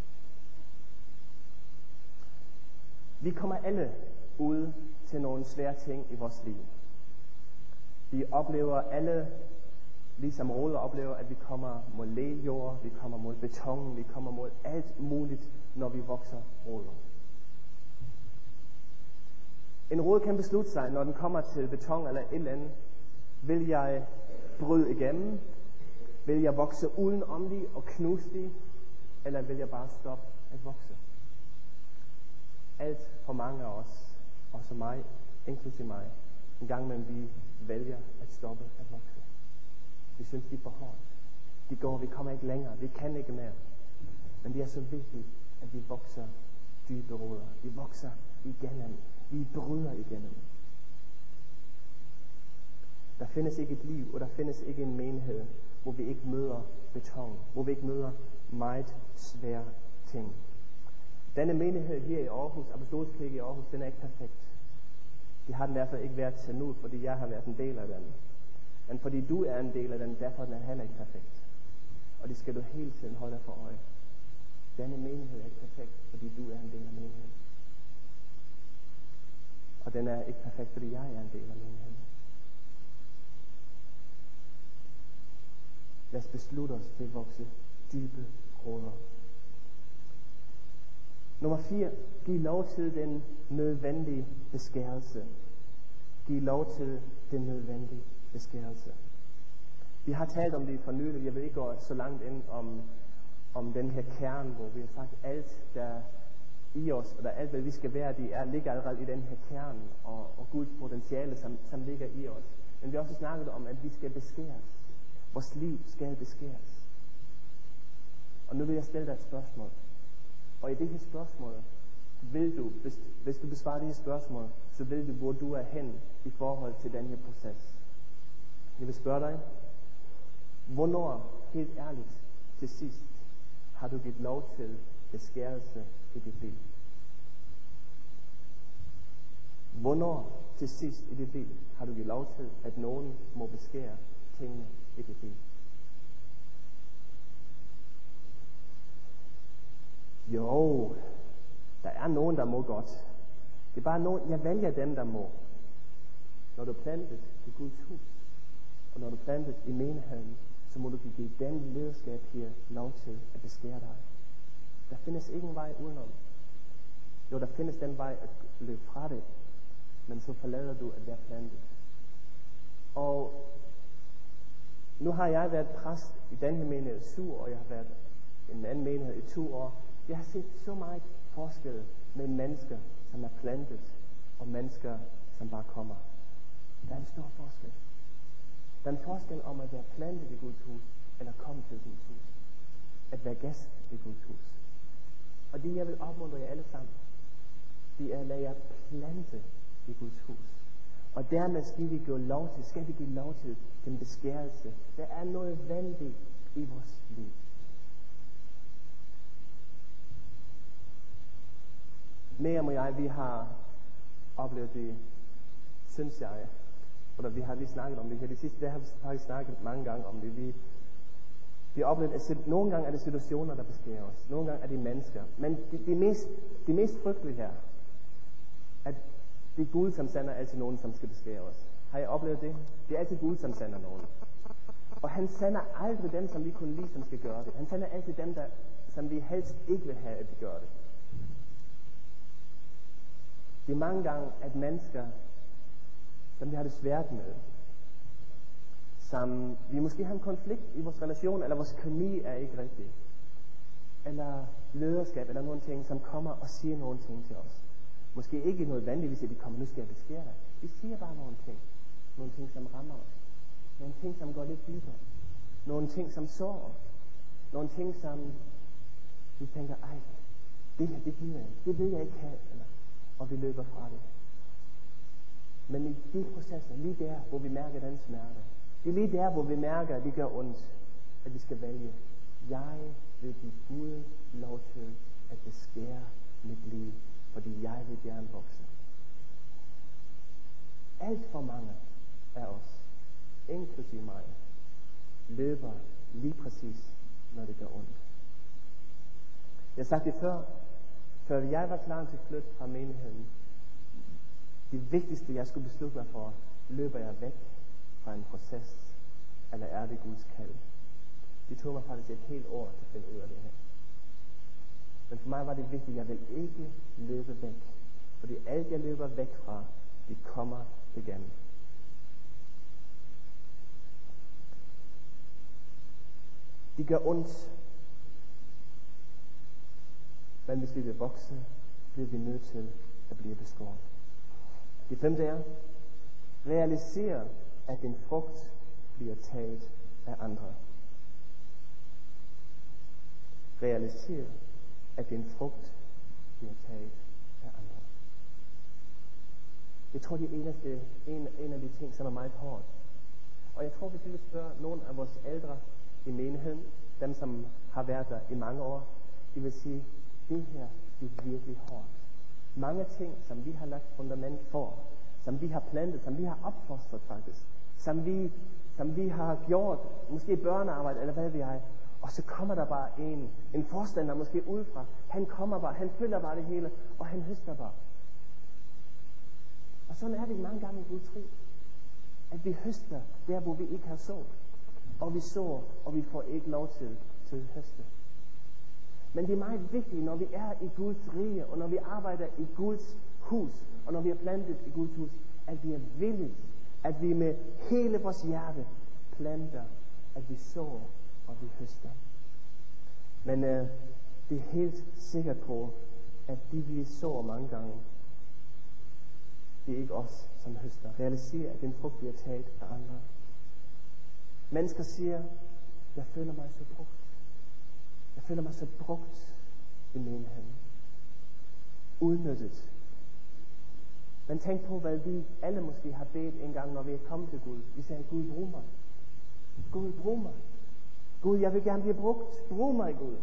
Vi kommer alle ud til nogle svære ting i vores liv. Vi oplever alle, ligesom rødder oplever, at vi kommer mod læjord, vi kommer mod beton, vi kommer mod alt muligt, når vi vokser rødder. En rod kan beslutte sig, når den kommer til beton eller et eller andet. Vil jeg bryde igennem? Vil jeg vokse uden om det og knuse det? Eller vil jeg bare stoppe at vokse? Alt for mange af os, også mig, inklusive mig, en gang imellem vi vælger at stoppe at vokse. Vi synes, det er for hårdt. Vi kommer ikke længere, vi kan ikke mere. Men det er så vigtigt, at vi vokser dybe rødder. Vi vokser igennem. Vi bryder igennem. Der findes ikke et liv, og der findes ikke en menighed, hvor vi ikke møder beton, hvor vi ikke møder meget svære ting. Denne menighed her i Aarhus, Apostolsk Kirke i Aarhus, den er ikke perfekt. Det har den i hvert fald ikke været til nu, fordi jeg har været en del af den. Men fordi du er en del af den, derfor er den heller ikke perfekt. Og det skal du hele tiden holde for øje. Denne menighed er ikke perfekt, fordi du er en del af menigheden. Og den er ikke perfekt, fordi jeg er en del af menigheden. Lad os beslutte os til at vokse dybe rødder. Nummer 4. Giv lov til den nødvendige beskærelse. Giv lov til den nødvendige beskærelse. Vi har talt om det for nylig. Jeg vil ikke gå så langt ind om den her kerne, hvor vi har sagt, alt der i os, og alt hvad vi skal være, ligger allerede i den her kerne, og Guds potentiale, som ligger i os. Men vi har også snakket om, at vi skal beskæres. Vores liv skal beskæres. Og nu vil jeg stille dig et spørgsmål. Og i det her spørgsmål, vil du, hvis du besvarer det her spørgsmål, så ved du, hvor du er hen i forhold til den her proces. Jeg vil spørge dig, hvornår, helt ærligt, til sidst, har du givet lov til beskærelse i dit liv? Hvornår til sidst i dit liv har du givet lov til, at nogen må beskære tingene i dit liv? Jo, der er nogen, der må godt. Det er bare nogen, jeg vælger dem, der må. Når du er plantet i Guds hus, og når du er plantet i menigheden, så må du give den lederskab her lov til at beskære dig. Der findes ingen vej udenom. Jo, der findes den vej at løbe fra det, men så forlader du at være plantet. Og nu har jeg været præst i den her menighed 7 år, og jeg har været i en anden menighed i 2 år. Jeg har set så meget forskel mellem mennesker, som er plantet, og mennesker, som bare kommer. Der er en stor forskel. Der er en forskel om at være plantet i Guds hus, eller komme til Guds hus. At være gæst i Guds hus. Og det jeg vil opmuntre jer alle sammen, det er at lade jer plante i Guds hus. Og dermed skal vi give lov til den beskærelse, der er nødvendig i vores liv. Mere og jeg, vi har oplevet det, synes jeg, eller vi har lige snakket om det her. Det sidste der har vi faktisk snakket mange gange om det. Vi har oplevet, at nogle gange er det situationer, der beskærer os. Nogle gange er det mennesker. Men det mest frygtelige her, at det er Gud, som sender altid nogen, som skal beskære os. Har I oplevet det? Det er altid Gud, som sender nogen. Og han sender aldrig dem, som vi kunne lide, som skal gøre det. Han sender altid dem, som vi helst ikke vil have, at de gør det. Det er mange gange, at mennesker, som vi har det svært med, som vi måske har en konflikt i vores relation, eller vores kemi er ikke rigtig, eller lederskab, eller nogle ting, som kommer og siger nogle ting til os. Måske ikke nødvendigvis, at de kommer, nu skal jeg beskære dig. De siger bare nogle ting, som rammer os. Nogle ting, som går lidt dybere. Nogle ting, som sårer os. Nogle ting, som vi tænker, ej, det her, det gider jeg ikke. Det vil jeg ikke have. Og vi løber fra det. Men i de processer, lige der, hvor vi mærker den smerte, det er lige der, hvor vi mærker, at det gør ondt, at vi skal vælge. Jeg vil give Gud lov til at beskære mit liv, fordi jeg vil gerne vokse. Alt for mange af os, inklusive mig, løber lige præcis, når det gør ondt. Jeg har sagt det før jeg var klar til at flytte fra menigheden. Det vigtigste, jeg skulle beslutte mig for, løber jeg væk fra en proces, eller er det Guds kald? Det tog mig faktisk et helt år til at finde ud af det her. Men for mig var det vigtigt, at jeg vil ikke løbe væk. Fordi alt jeg løber væk fra, det kommer igen. Det gør ondt. Men hvis vi vil vokse, bliver vi nødt til at blive beskåret. Det 5. er, realisere, at din frugt bliver taget af andre. Realisere, at din frugt bliver taget af andre. Jeg tror, det er en af de ting, som er meget hårdt. Og jeg tror, hvis vi vil spørge nogle af vores ældre i menigheden, dem som har været der i mange år, de vil sige, det her det er virkelig hårdt. Mange ting, som vi har lagt fundament for, som vi har plantet, som vi har opfostret faktisk, som vi har gjort, måske børnearbejde eller hvad vi har, og så kommer der bare en forstander måske udefra. Han kommer bare, han følger bare det hele, og han høster bare. Og sådan er det mange gange i Guds rige, at vi høster der, hvor vi ikke har sået. og vi sår, og vi får ikke lov til at høste. Men det er meget vigtigt, når vi er i Guds rige, og når vi arbejder i Guds hus, og når vi er plantet i Guds hus, at vi er villige, at vi med hele vores hjerte planter, at vi sår, og vi høster. Men det er helt sikkert på, at de vi sår mange gange, det er ikke os, som høster. Realiserer, at den frugt bliver taget af andre. Mennesker siger, jeg føler mig så brugt. Jeg føler mig så brugt i menigheden. Udnyttet. Men tænk på, hvad vi alle måske har bedt en gang, når vi er kommet til Gud. Vi sagde, Gud, brug mig. Gud, brug mig. Gud, jeg vil gerne blive brugt. Brug mig, Gud.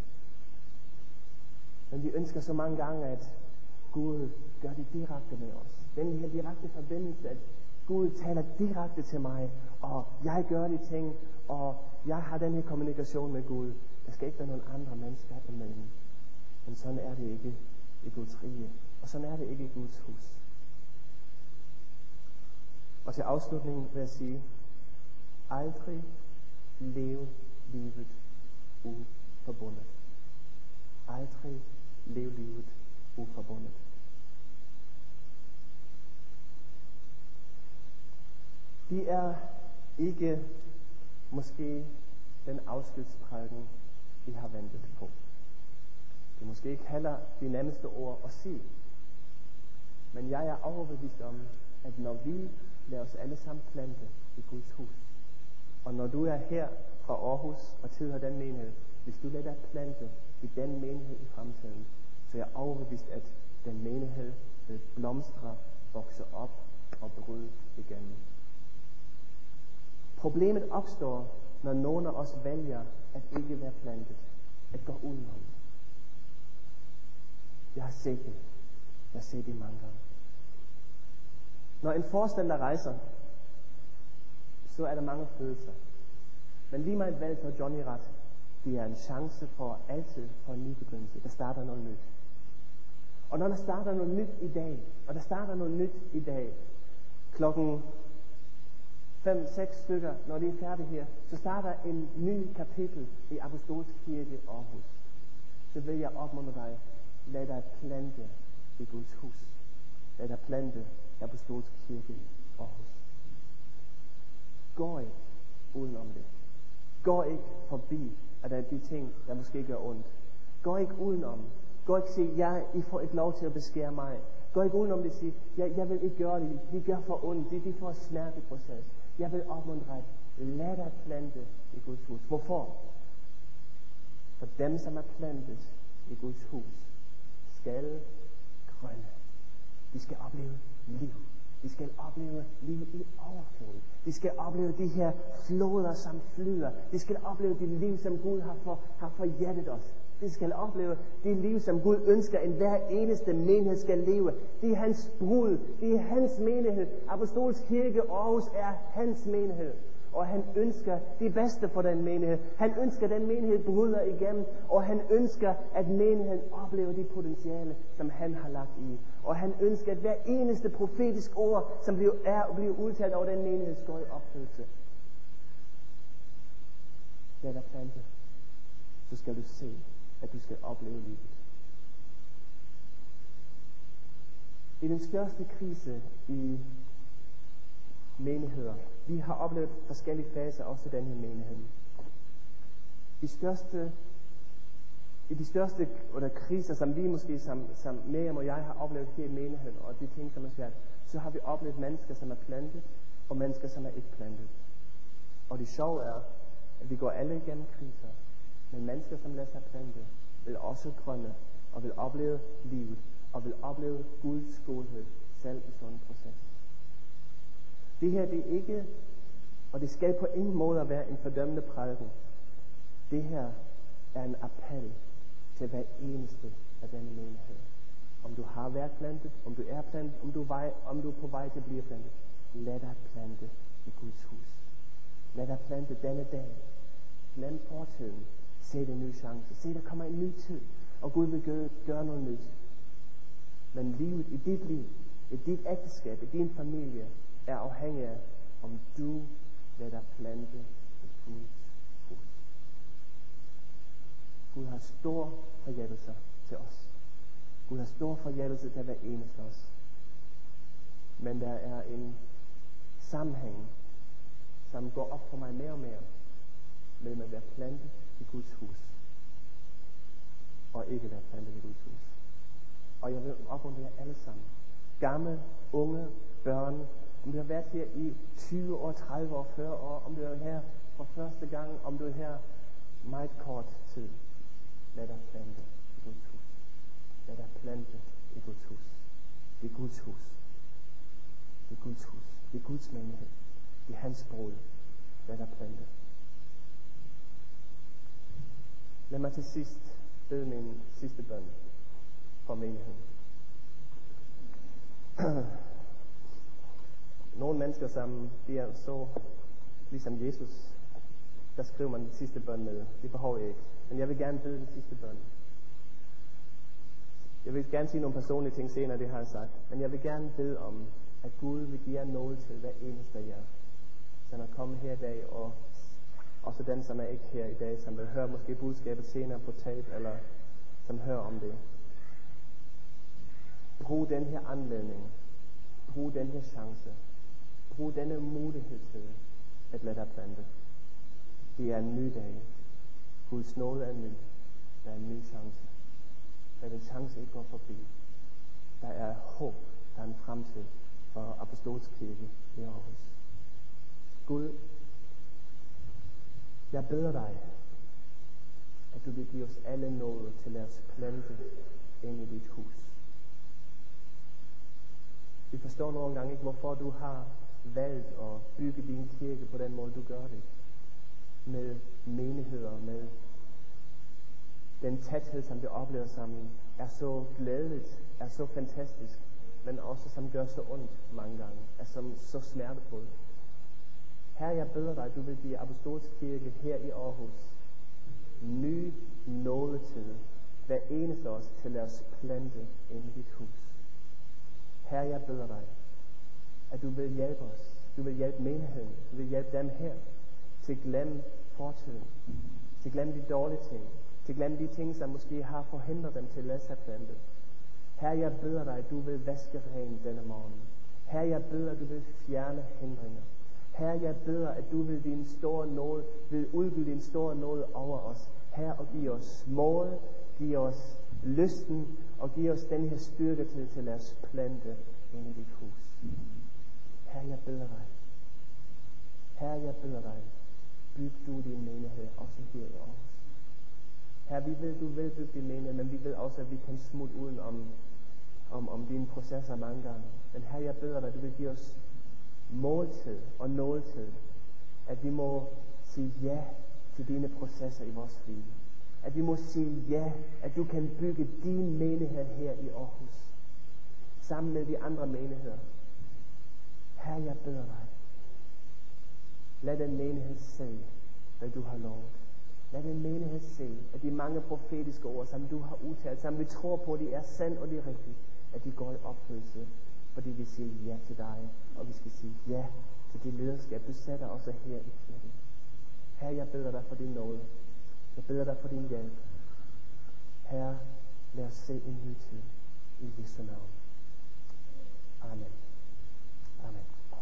Men vi ønsker så mange gange, at Gud gør det direkte med os. Den her direkte forbindelse, at Gud taler direkte til mig, og jeg gør de ting, og jeg har den her kommunikation med Gud. Der skal ikke være nogen andre mennesker imellem. Men sådan er det ikke i Guds rige, og sådan er det ikke i Guds hus. Og til afslutning vil jeg sige, aldrig lev livet uforbundet. Aldrig lev livet uforbundet. Det er ikke måske den afskedsprædiken, vi har ventet på. Det er måske ikke heller de nemmeste ord at sige. Men jeg er overbevist om, at når vi lader os alle sammen plante i Guds hus, og når du er her fra Aarhus og tilhører den menighed, hvis du lader dig plante i den menighed i fremtiden, så er jeg overbevist, at den menighed vil blomstre, vokse op og bryde igennem. Problemet opstår, når nogen af os vælger at ikke være plantet, at gå udenom. Jeg har set det. Jeg har set det mange gange. Når en forstander rejser, så er der mange følelser. Men lige meget valg for Johnny ret, det er en chance for altid for en ny begyndelse. Der starter noget nyt. Og når der starter noget nyt i dag, klokken 5-6 stykker, når det er færdigt her, så starter en ny kapitel i Apostolsk Kirke Aarhus. Så vil jeg opmuntre dig, lad dig plante i Guds hus. Lad dig plante i Apostolsk Kirke Aarhus. Gå ikke udenom det. Gå ikke forbi, at der er de ting, der måske gør ondt. Gå ikke udenom. Gå ikke sige, I får ikke lov til at beskære mig. Gå ikke udenom det og sige, jeg vil ikke gøre det. De gør for ondt. De får smerteproces. Jeg vil opmuntre dig. Lad dig plante i Guds hus. Hvorfor? For dem, som er plantet i Guds hus, skal grønne. De skal opleve liv. De skal opleve liv i overflod. De skal opleve de her floder, som flyder. De skal opleve det liv, som Gud har forjættet os. De skal opleve det liv, som Gud ønsker, at hver eneste menighed skal leve. Det er hans brud. Det er hans menighed. Apostolsk Kirke Aarhus er hans menighed. Og han ønsker det bedste for den menighed. Han ønsker, at den menighed bryder igennem. Og han ønsker, at menigheden oplever det potentiale, som han har lagt i. Og han ønsker, at hver eneste profetisk ord, som bliver udtalt over den menighed, skal i opfyldelse. Lad dig plante. Så skal du se, at du skal opleve livet. I den største krise i menigheder, vi har oplevet forskellige faser også i den her menighed. I de største kriser, som vi måske som Miriam og jeg har oplevet her i menigheden, og de ting, som er svært, så har vi oplevet mennesker, som er plantet, og mennesker, som er ikke plantet. Og det sjove er, at vi går alle igennem kriser, men mennesker, som lader sig plante, vil også grønne, og vil opleve livet, og vil opleve Guds godhed selv i sådan en proces. Det her, det er ikke, og det skal på ingen måde være en fordømmende prædiken. Det her er en appel til hver eneste af denne menighed. Om du har været plantet, om du er plantet, om du er på vej til at blive plantet, lad dig plante i Guds hus. Lad dig plante denne dag. Glem fortiden. Se den nye chance. Se, der kommer en ny tid, og Gud vil gøre noget nyt. Men livet i dit liv, i dit ægteskab, i din familie, er afhængig af, om du lader dig plante i Guds hus. Gud har stor forhjælpelse til os. Gud har stor forhjælpelse til hver eneste af os. Men der er en sammenhæng, som går op for mig mere og mere, mellem at være plantet i Guds hus, og ikke være plantet i Guds hus. Og jeg vil opmuntre jer alle sammen. Gamle, unge, børn, om du har været her i 20 år, 30 år, 40 år, om du er her for første gang, om du er her meget kort tid. Lad dig plante i Guds hus. Lad dig plante i Guds hus. Det er Guds hus. Det er Guds hus. Det er Guds menighed. Det er hans brud. Lad dig plante. Lad mig til sidst bede min sidste bøn for menigheden. Nogle mennesker, som de er så ligesom Jesus, der skriver man den sidste bøn med. Det behøver jeg ikke. Men jeg vil gerne bede den sidste bøn. Jeg vil gerne sige nogle personlige ting senere, det har jeg sagt. Men jeg vil gerne bede om, at Gud vil give jer noget til hver eneste af jer, som er kommet her i dag, og også den, som er ikke her i dag, som vil høre måske budskabet senere på tape, eller som hører om det. Brug den her anledning. Brug den her chance. Brug denne mulighed til at lade dig plante. Det er en ny dag. Guds nåde er ny. Der er en ny chance. Lad den chance ikke gå forbi. Der er håb. Der er en fremtid for Apostolsk Kirke i Aarhus. Gud, jeg beder dig, at du vil give os alle nåde til at plante ind i dit hus. Vi forstår nogle gange ikke, hvorfor du har valgt at bygge din kirke på den måde, du gør det. Med menigheder, med den tæthed, som vi oplever sammen, er så glædeligt, er så fantastisk, men også som gør så ondt mange gange, er så smertefuldt. Her jeg beder dig, at du vil give Apostolsk Kirke her i Aarhus ny nådetid, hver eneste os til at plante ind i dit hus. Her jeg beder dig, at du vil hjælpe os, du vil hjælpe menigheden, du vil hjælpe dem her til at glemme fortiden, til at glemme de dårlige ting, til at glemme de ting, som måske har forhindret dem til at lade sig plante. Her jeg beder dig, at du vil vaske ren denne morgen. Her jeg beder, at du vil fjerne hindringer. Her jeg beder, at du vil din store nåde, vil udgive din store nåde over os. Her og give os mod, give os lysten, og give os den her styrke til at plante ind i dit hus. Her jeg beder dig. Her jeg beder dig. Byg du din menighed, også her i Aarhus. Her vi ved, du vil bygge din menighed, men vi ved også, at vi kan smutte uden om dine processer mange gange. Men her jeg beder dig, at du vil give os måltid og nåletid, at vi må sige ja til dine processer i vores liv. At vi må sige ja, at du kan bygge din menighed her i Aarhus, sammen med de andre menigheder. Her jeg beder dig, lad den menighed se, hvad du har lovet. Lad den menighed se, at de mange profetiske ord, som du har udtalt, som vi tror på, de er sand og de er rigtige, at de går i opfyldelse, fordi vi siger ja til dig, og vi skal sige ja til det lederskab, du sætter også her i kirken. Her jeg beder dig for din nåde. Jeg beder dig for din hjælp. Herre, lad os se en ny tid i Jesu navn. Amen. Amen.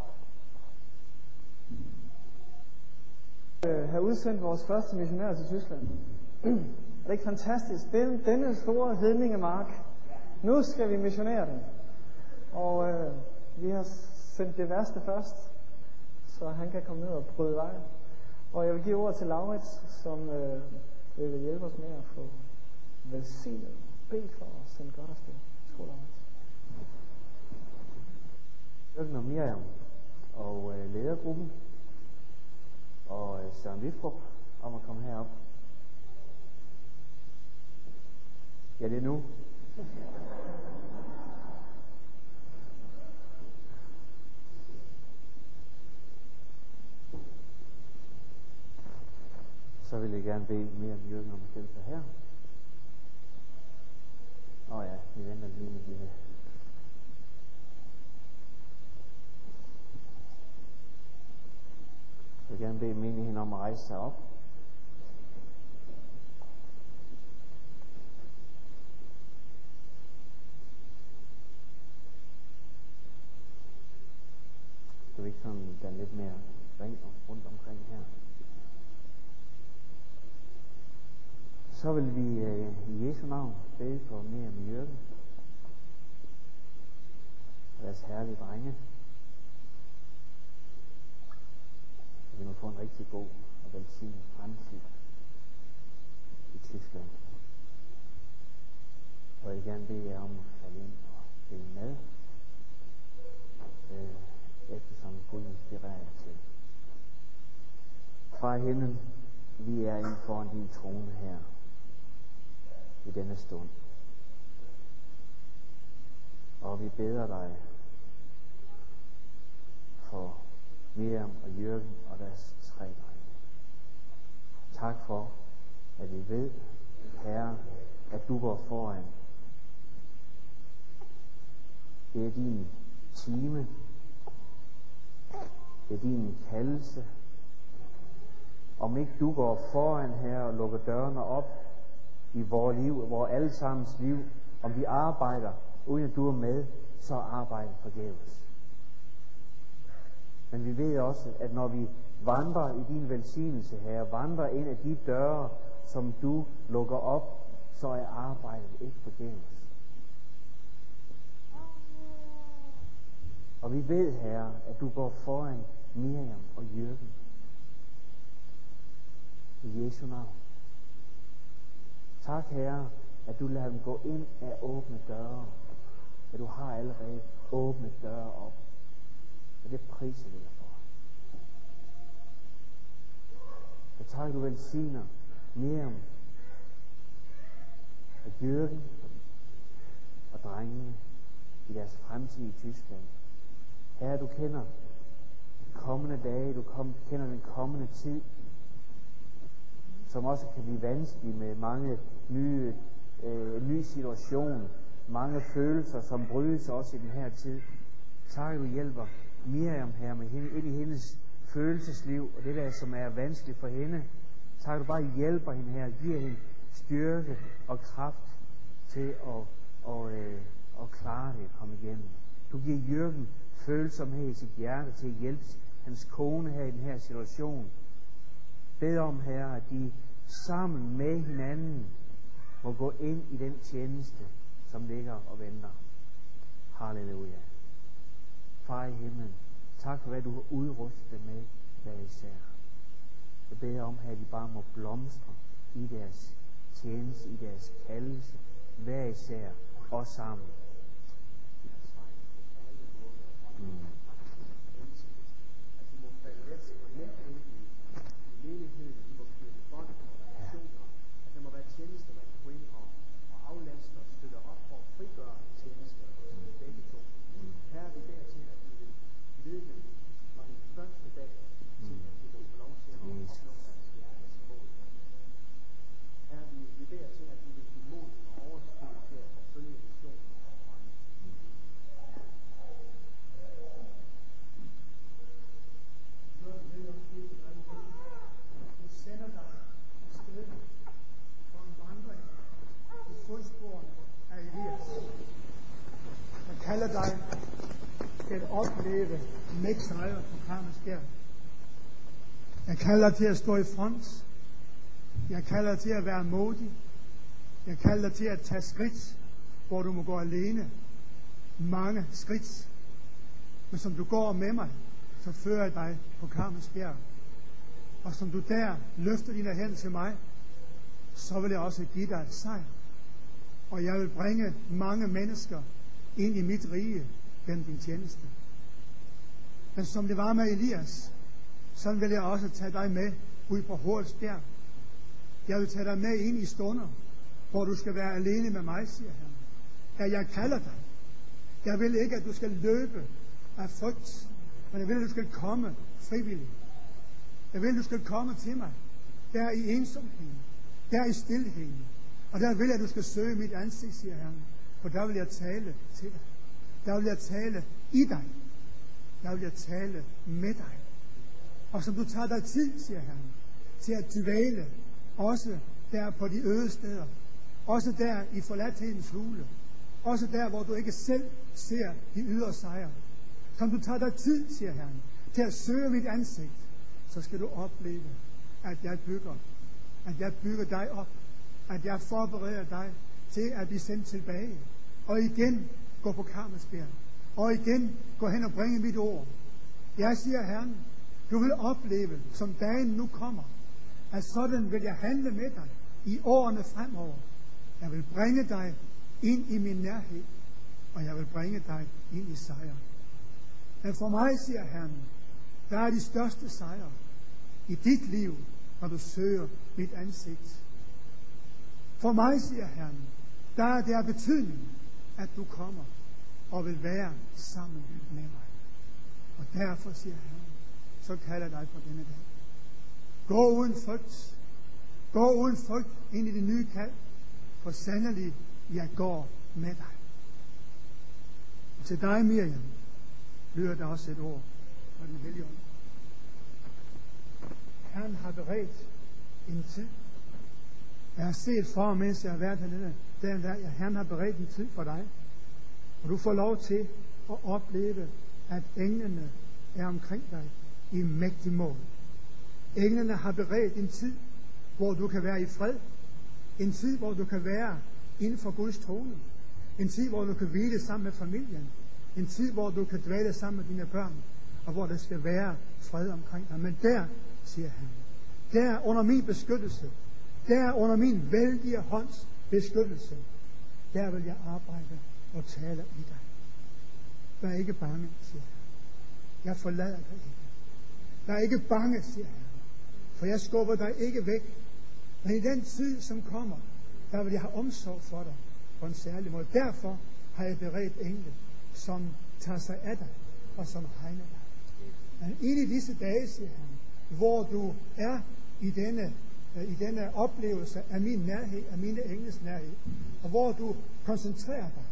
Har udsendt vores første missionær til Tyskland. Er det ikke fantastisk? Denne store hedningemark. Nu skal vi missionere den. Og vi har sendt det værste først, så han kan komme ned og bryde vejen. Og jeg vil give ordet til Laurits, som vil hjælpe os med at få velsignet, bed for os, sende godt afsted. Skål, Laurits. Jørgen og Miriam og ledergruppen og Søren Vifrup om at komme herop. Ja, det er nu. Så vil jeg gerne bede Miriam og Jørgen om at stille sig her. Ja, vi venter lige med det her. Jeg vil gerne bede menigheden om at rejse sig op. Det er ikke sådan, der er lidt mere ring rundt omkring her. Så vil vi i Jesu navn bede for mere om Jørgen og deres herlige drenge. Og vi må få en rigtig god og velsignet fremtid i Tyskland. Og jeg vil gerne bede jer om at falde ind og bede med, eftersom Gud inspirerer jer til. Far i himlen, vi er inde foran din trone her i denne stund. Og vi beder dig for Miriam og Jørgen og deres 3 drenge. Tak for, at vi ved, Herre, at du går foran. Det er din time. Det er din kaldelse. Om ikke du går foran, Herre, og lukker dørene op i vores liv, vores allesammens liv, om vi arbejder, uden at du er med, så arbejder forgæves. Men vi ved også, at når vi vandrer i din velsignelse, Herre, vandrer ind af de døre, som du lukker op, så er arbejdet ikke forgæves. Og vi ved, Herre, at du går foran Miriam og Jørgen. I Jesu navn. Tak, Herre, at du lader dem gå ind af åbne døre. At du har allerede åbne døre op. Og det priser vi dig for. Så tak, at du velsigner Miriam og Jørgen og drengene i deres fremtid i Tyskland. Herre, du kender de kommende dage, du kender den kommende tid, som også kan blive vanskelig med mange nye situationer, mange følelser, som brydes også i den her tid. Tak, at du hjælper Miriam her med hende ind i hendes følelsesliv, og det der, som er vanskeligt for hende. Tak, at du bare hjælper hende her, giver hende styrke og kraft til at klare det og komme igennem. Du giver Jørgen følsomhed i sit hjerte til at hjælpe hans kone her i den her situation. Bed om, Herre, at de sammen med hinanden må gå ind i den tjeneste, som ligger og venter. Halleluja. Far i himlen, tak for, hvad du har udrustet dem med hver især. Jeg beder om, at de bare må blomstre i deres tjeneste, i deres kaldelse, hver især og sammen. kalder dig til at opleve Messiah på Karmels Bjerg. Jeg kalder dig til at stå i front. Jeg kalder dig til at være modig. Jeg kalder dig til at tage skridt, hvor du må gå alene. Mange skridt. Men som du går med mig, så fører jeg dig på Karmels Bjerg. Og som du der løfter dine hænder til mig, så vil jeg også give dig sejr. Og jeg vil bringe mange mennesker ind i mit rige gennem din tjeneste. Men som det var med Elias, så vil jeg også tage dig med ud på Horels bjerg. Jeg vil tage dig med ind i stunder, hvor du skal være alene med mig, siger han. Ja, jeg kalder dig. Jeg vil ikke, at du skal løbe af frygt, men jeg vil, at du skal komme frivilligt. Jeg vil, at du skal komme til mig, der i ensomheden, der i stilheden. Og der vil jeg, at du skal søge mit ansigt, siger han. For der vil jeg tale til dig. Der vil jeg tale i dig. Der vil jeg tale med dig. Og som du tager dig tid, siger Herren, til at dvæle, også der på de øde steder, også der i forladthedens hule, også der, hvor du ikke selv ser de ydre sejre. Som du tager dig tid, siger Herren, til at søge mit ansigt, så skal du opleve, at jeg bygger dig op, at jeg forbereder dig til at blive sendt tilbage, og igen gå på Karmelsbjerg, og igen gå hen og bringe mit ord. Jeg siger, Herren, du vil opleve, som dagen nu kommer, at sådan vil jeg handle med dig i årene fremover. Jeg vil bringe dig ind i min nærhed, og jeg vil bringe dig ind i sejr. Men for mig, siger Herren, der er de største sejre i dit liv, når du søger mit ansigt. For mig, siger Herren, der er det af betydning, at du kommer og vil være sammen med mig. Og derfor, siger Herren, så kalder jeg dig på denne dag. Gå uden frygt. Gå uden frygt ind i det nye kald, for sandelig, jeg går med dig. Og til dig, Miriam, lyder der også et ord fra den hellige ånd. Herren har beredt en tid. Jeg har set for, mens jeg har været hernede, Herren har beredt en tid for dig. Og du får lov til at opleve, at englene er omkring dig i mægtig mål. Englene har beredt en tid, hvor du kan være i fred. En tid, hvor du kan være inden for Guds trone. En tid, hvor du kan hvile sammen med familien. En tid, hvor du kan dvæle sammen med dine børn. Og hvor der skal være fred omkring dig. Men der, siger han, der under min beskyttelse, der under min vældige hånds beskyttelse, der vil jeg arbejde og tale i dig. Vær ikke bange, siger han. Jeg forlader dig ikke. Vær ikke bange, siger han. For jeg skubber dig ikke væk. Men i den tid, som kommer, der vil jeg have omsorg for dig på en særlig måde. Derfor har jeg beredt engle, som tager sig af dig og som hegner dig. Men ind i disse dage, siger han, hvor du er i denne oplevelse af min nærhed, af mine engles nærhed, og hvor du koncentrerer dig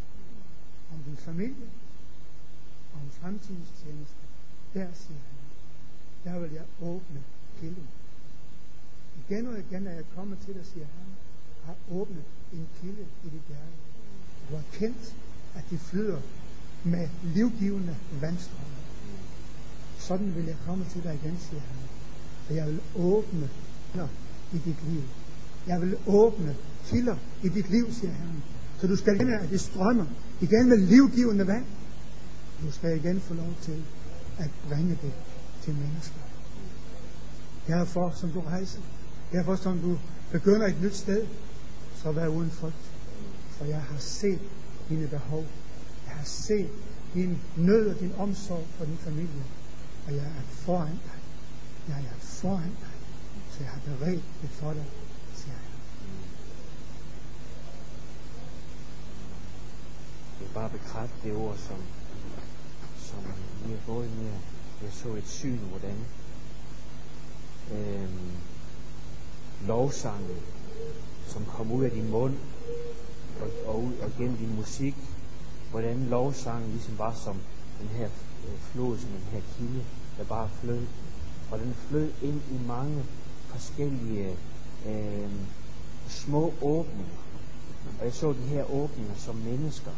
om din familie, og om fremtidens tjeneste, der, siger han, der vil jeg åbne kilden. Igen og igen er jeg kommet til dig, siger han, har åbnet en kilde i dit hjerte. Du har kendt, at de flyder med livgivende vandstrømme. Sådan vil jeg komme til dig igen, siger han. Og jeg vil åbne kilder i dit liv. Jeg vil åbne kilder i dit liv, siger han. Så du skal igen, at det strømmer igen med livgivende vand. Du skal igen få lov til at bringe det til mennesker. Derfor, som du rejser, derfor, som du begynder et nyt sted, så vær uden frygt. For jeg har set dine behov. Jeg har set din nød og din omsorg for din familie. Og jeg er foran dig. Jeg er foran dig. Så jeg har beredt det for dig, siger jeg. Jeg vil bare bekræfte det ord, som vi har fået med. Jeg så et syn, hvordan lovsangen, som kom ud af din mund og gennem din musik, hvordan lovsangen ligesom var som den her flod, som den her kilde, der bare flød. Og den flød ind i mange forskellige små åbninger. Og jeg så de her åbninger som mennesker.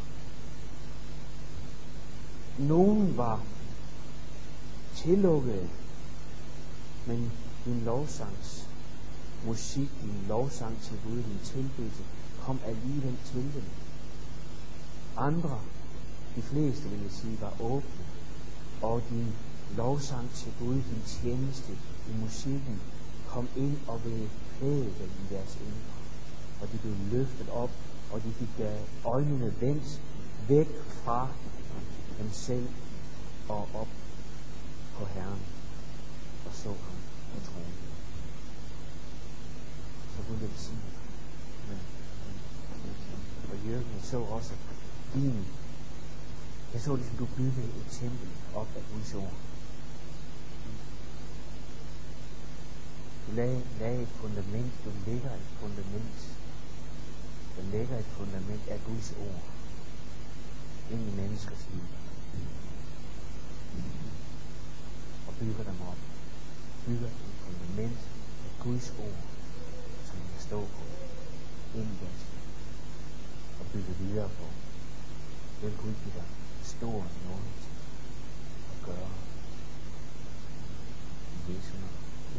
Nogen var tillukkede, men din lovsangs musik, din lovsang til Gud, din tilbedelse, kom alligevel til dem. Andre, de fleste vil jeg sige, var åbne, og din lovsang til Gud, din tjeneste i musikken, kom ind og beklædte dem i deres indre. Og de blev løftet op, og de fik øjnene vendt væk fra dem selv og op på Herren, og så ham på tronen. Så Gud vil sige, og Jørgen, jeg så også jeg så ligesom du byggede et tempel op af Guds ord. Du lagde et fundament, du lægger et fundament. Du lægger et fundament af Guds ord ind i menneskers liv. Og bygger dem op. bygger et fundament af Guds ord, som vi kan stå på ind i deres liv og bygge videre på. Det vil Gud give dig stor nåde til at gøre i Jesu navn.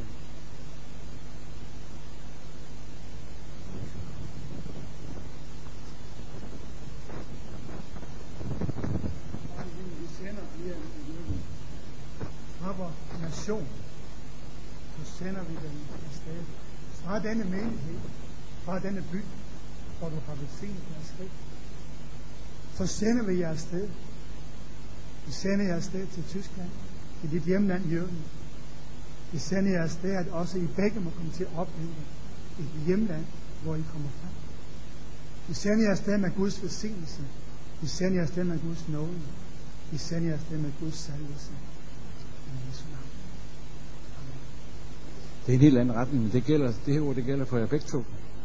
Fra vores nation, så sender vi dem afsted. Fra denne menighed, fra denne by, hvor du har velsignet deres skridt, så sender vi jer afsted. Vi sender jer afsted til Tyskland, til dit hjemland Jørgen. Vi sender jer afsted, at også I begge må komme til at opleve et hjemland, hvor I kommer frem. Vi sender jer afsted med Guds velsignelse. Vi sender jer afsted med Guds nåde. Vi sender jer afsted med Guds salvelse. Det er en helt anden retning, men det her ord gælder for jer begge to.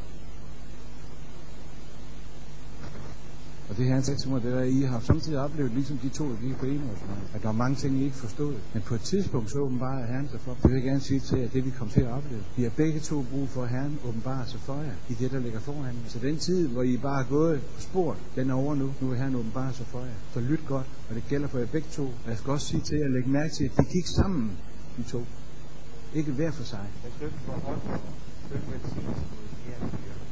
Og det her han sagde til mig, det er, at I har samtidig oplevet, ligesom de to, der gik på enårsmødet, at der var mange ting, I ikke forstod. Men på et tidspunkt så åbenbarer Herren sig for. Det vil jeg gerne sige til jer, det vi kom til at opleve. Vi har begge to brug for, at Herren åbenbarer sig for jer i det, der ligger foran. Så den tid, hvor I bare er gået på sport, den er over nu. Nu vil Herren åbenbare sig for jer. Så lyt godt, og det gælder for jer begge to. Og jeg skal også sige til jer, at lægge mærke til, at de gik sammen, de to. Ikke hver for sig. Jeg skal ikke få hånd på. Lykke velsignelse mod Herren.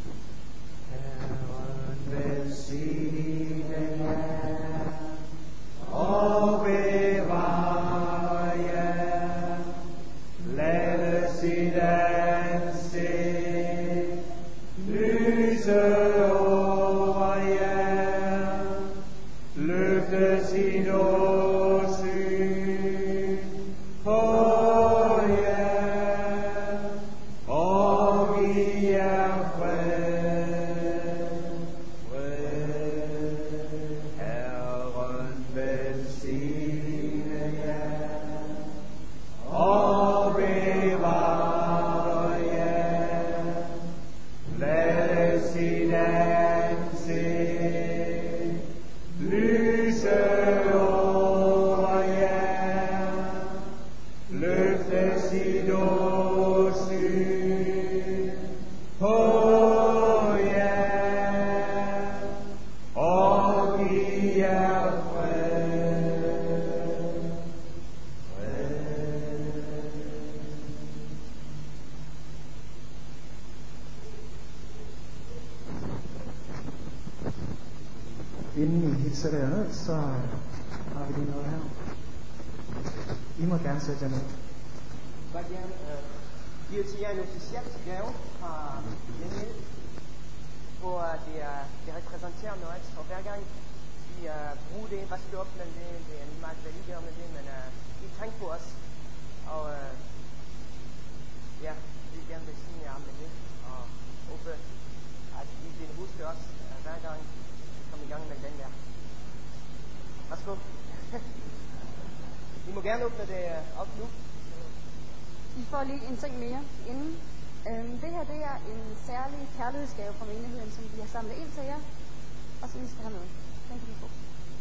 Herren velsigne jer og bevare jer. Lad sit ansigt lyse over jer. Løfte sin åsyn på jer og giv jer fred. Herren velsigne jer og bevare jer. Lad sit ansigt lyse over jer. Løfte sit åsyn på jer og giv jer fred. Inden I hilser jer ned, så har vi lige noget her. I må gerne sætte jer ned. Jeg vil gerne give til jer en officiel gave fra menigheden, hvor det repræsenterer noget. Og hver gang I bruger det, vaske det op med det, det er meget hvad I gør med det, men I tænker på os. Og ja, vi vil gerne velsigne jer med det, og håbe, at I vil huske os hver gang vi kommer i gang med den der. Værsgo. I må gerne åbne det op nu. I får lige en ting mere inden. Det her det er en særlig kærlighedsgave fra menigheden, som vi har samlet ind til jer, og som I skal have med. Den kan vi få.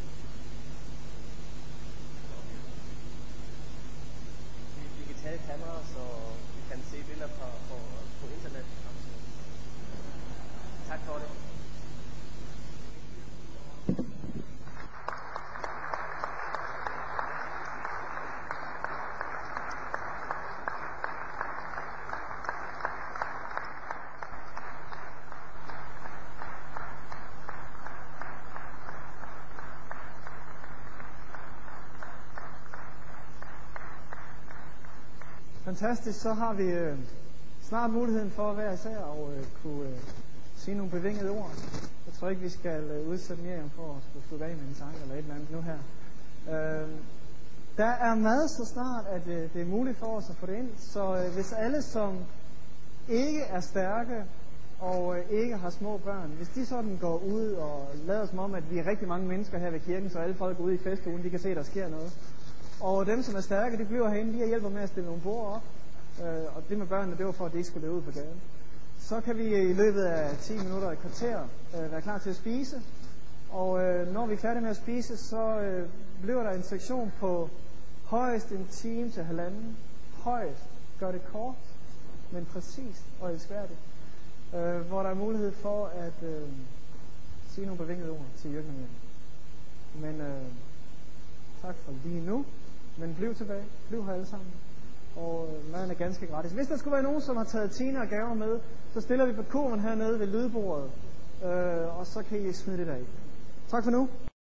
Vi kan tage kamera, så vi kan se billeder på internet. Tak for det. Fantastisk, så har vi snart muligheden for at være især og kunne sige nogle bevingede ord. Jeg tror ikke, vi skal udsætte Miriam for at skulle slutte af med en sang eller et eller andet nu her. Der er mad så snart, at det er muligt for os at få det ind. Så hvis alle, som ikke er stærke og ikke har små børn, hvis de sådan går ud og lader som om, at vi er rigtig mange mennesker her ved kirken, så alle folk ude i festugen, de kan se, at der sker noget. Og dem, som er stærke, de bliver herinde, de hjælper med at stille nogle bord op. Og det med børnene, det var for, at de ikke skulle løbe ud på gaden. Så kan vi i løbet af 10 minutter og et kvarter være klar til at spise. Og når vi er færdige med at spise, så bliver der en sektion på højst en time til halvanden. Højst. gør det kort, men præcist og elskværdigt. Hvor der er mulighed for at sige nogle bevingede ord til Jørgen og Mette. Men tak for lige nu. Men bliv tilbage. Bliv her alle sammen. Og maden er ganske gratis. Hvis der skulle være nogen, som har taget tiende og gaver med, så stiller vi på kurven hernede ved lydbordet. Og så kan I smide det af. Tak for nu.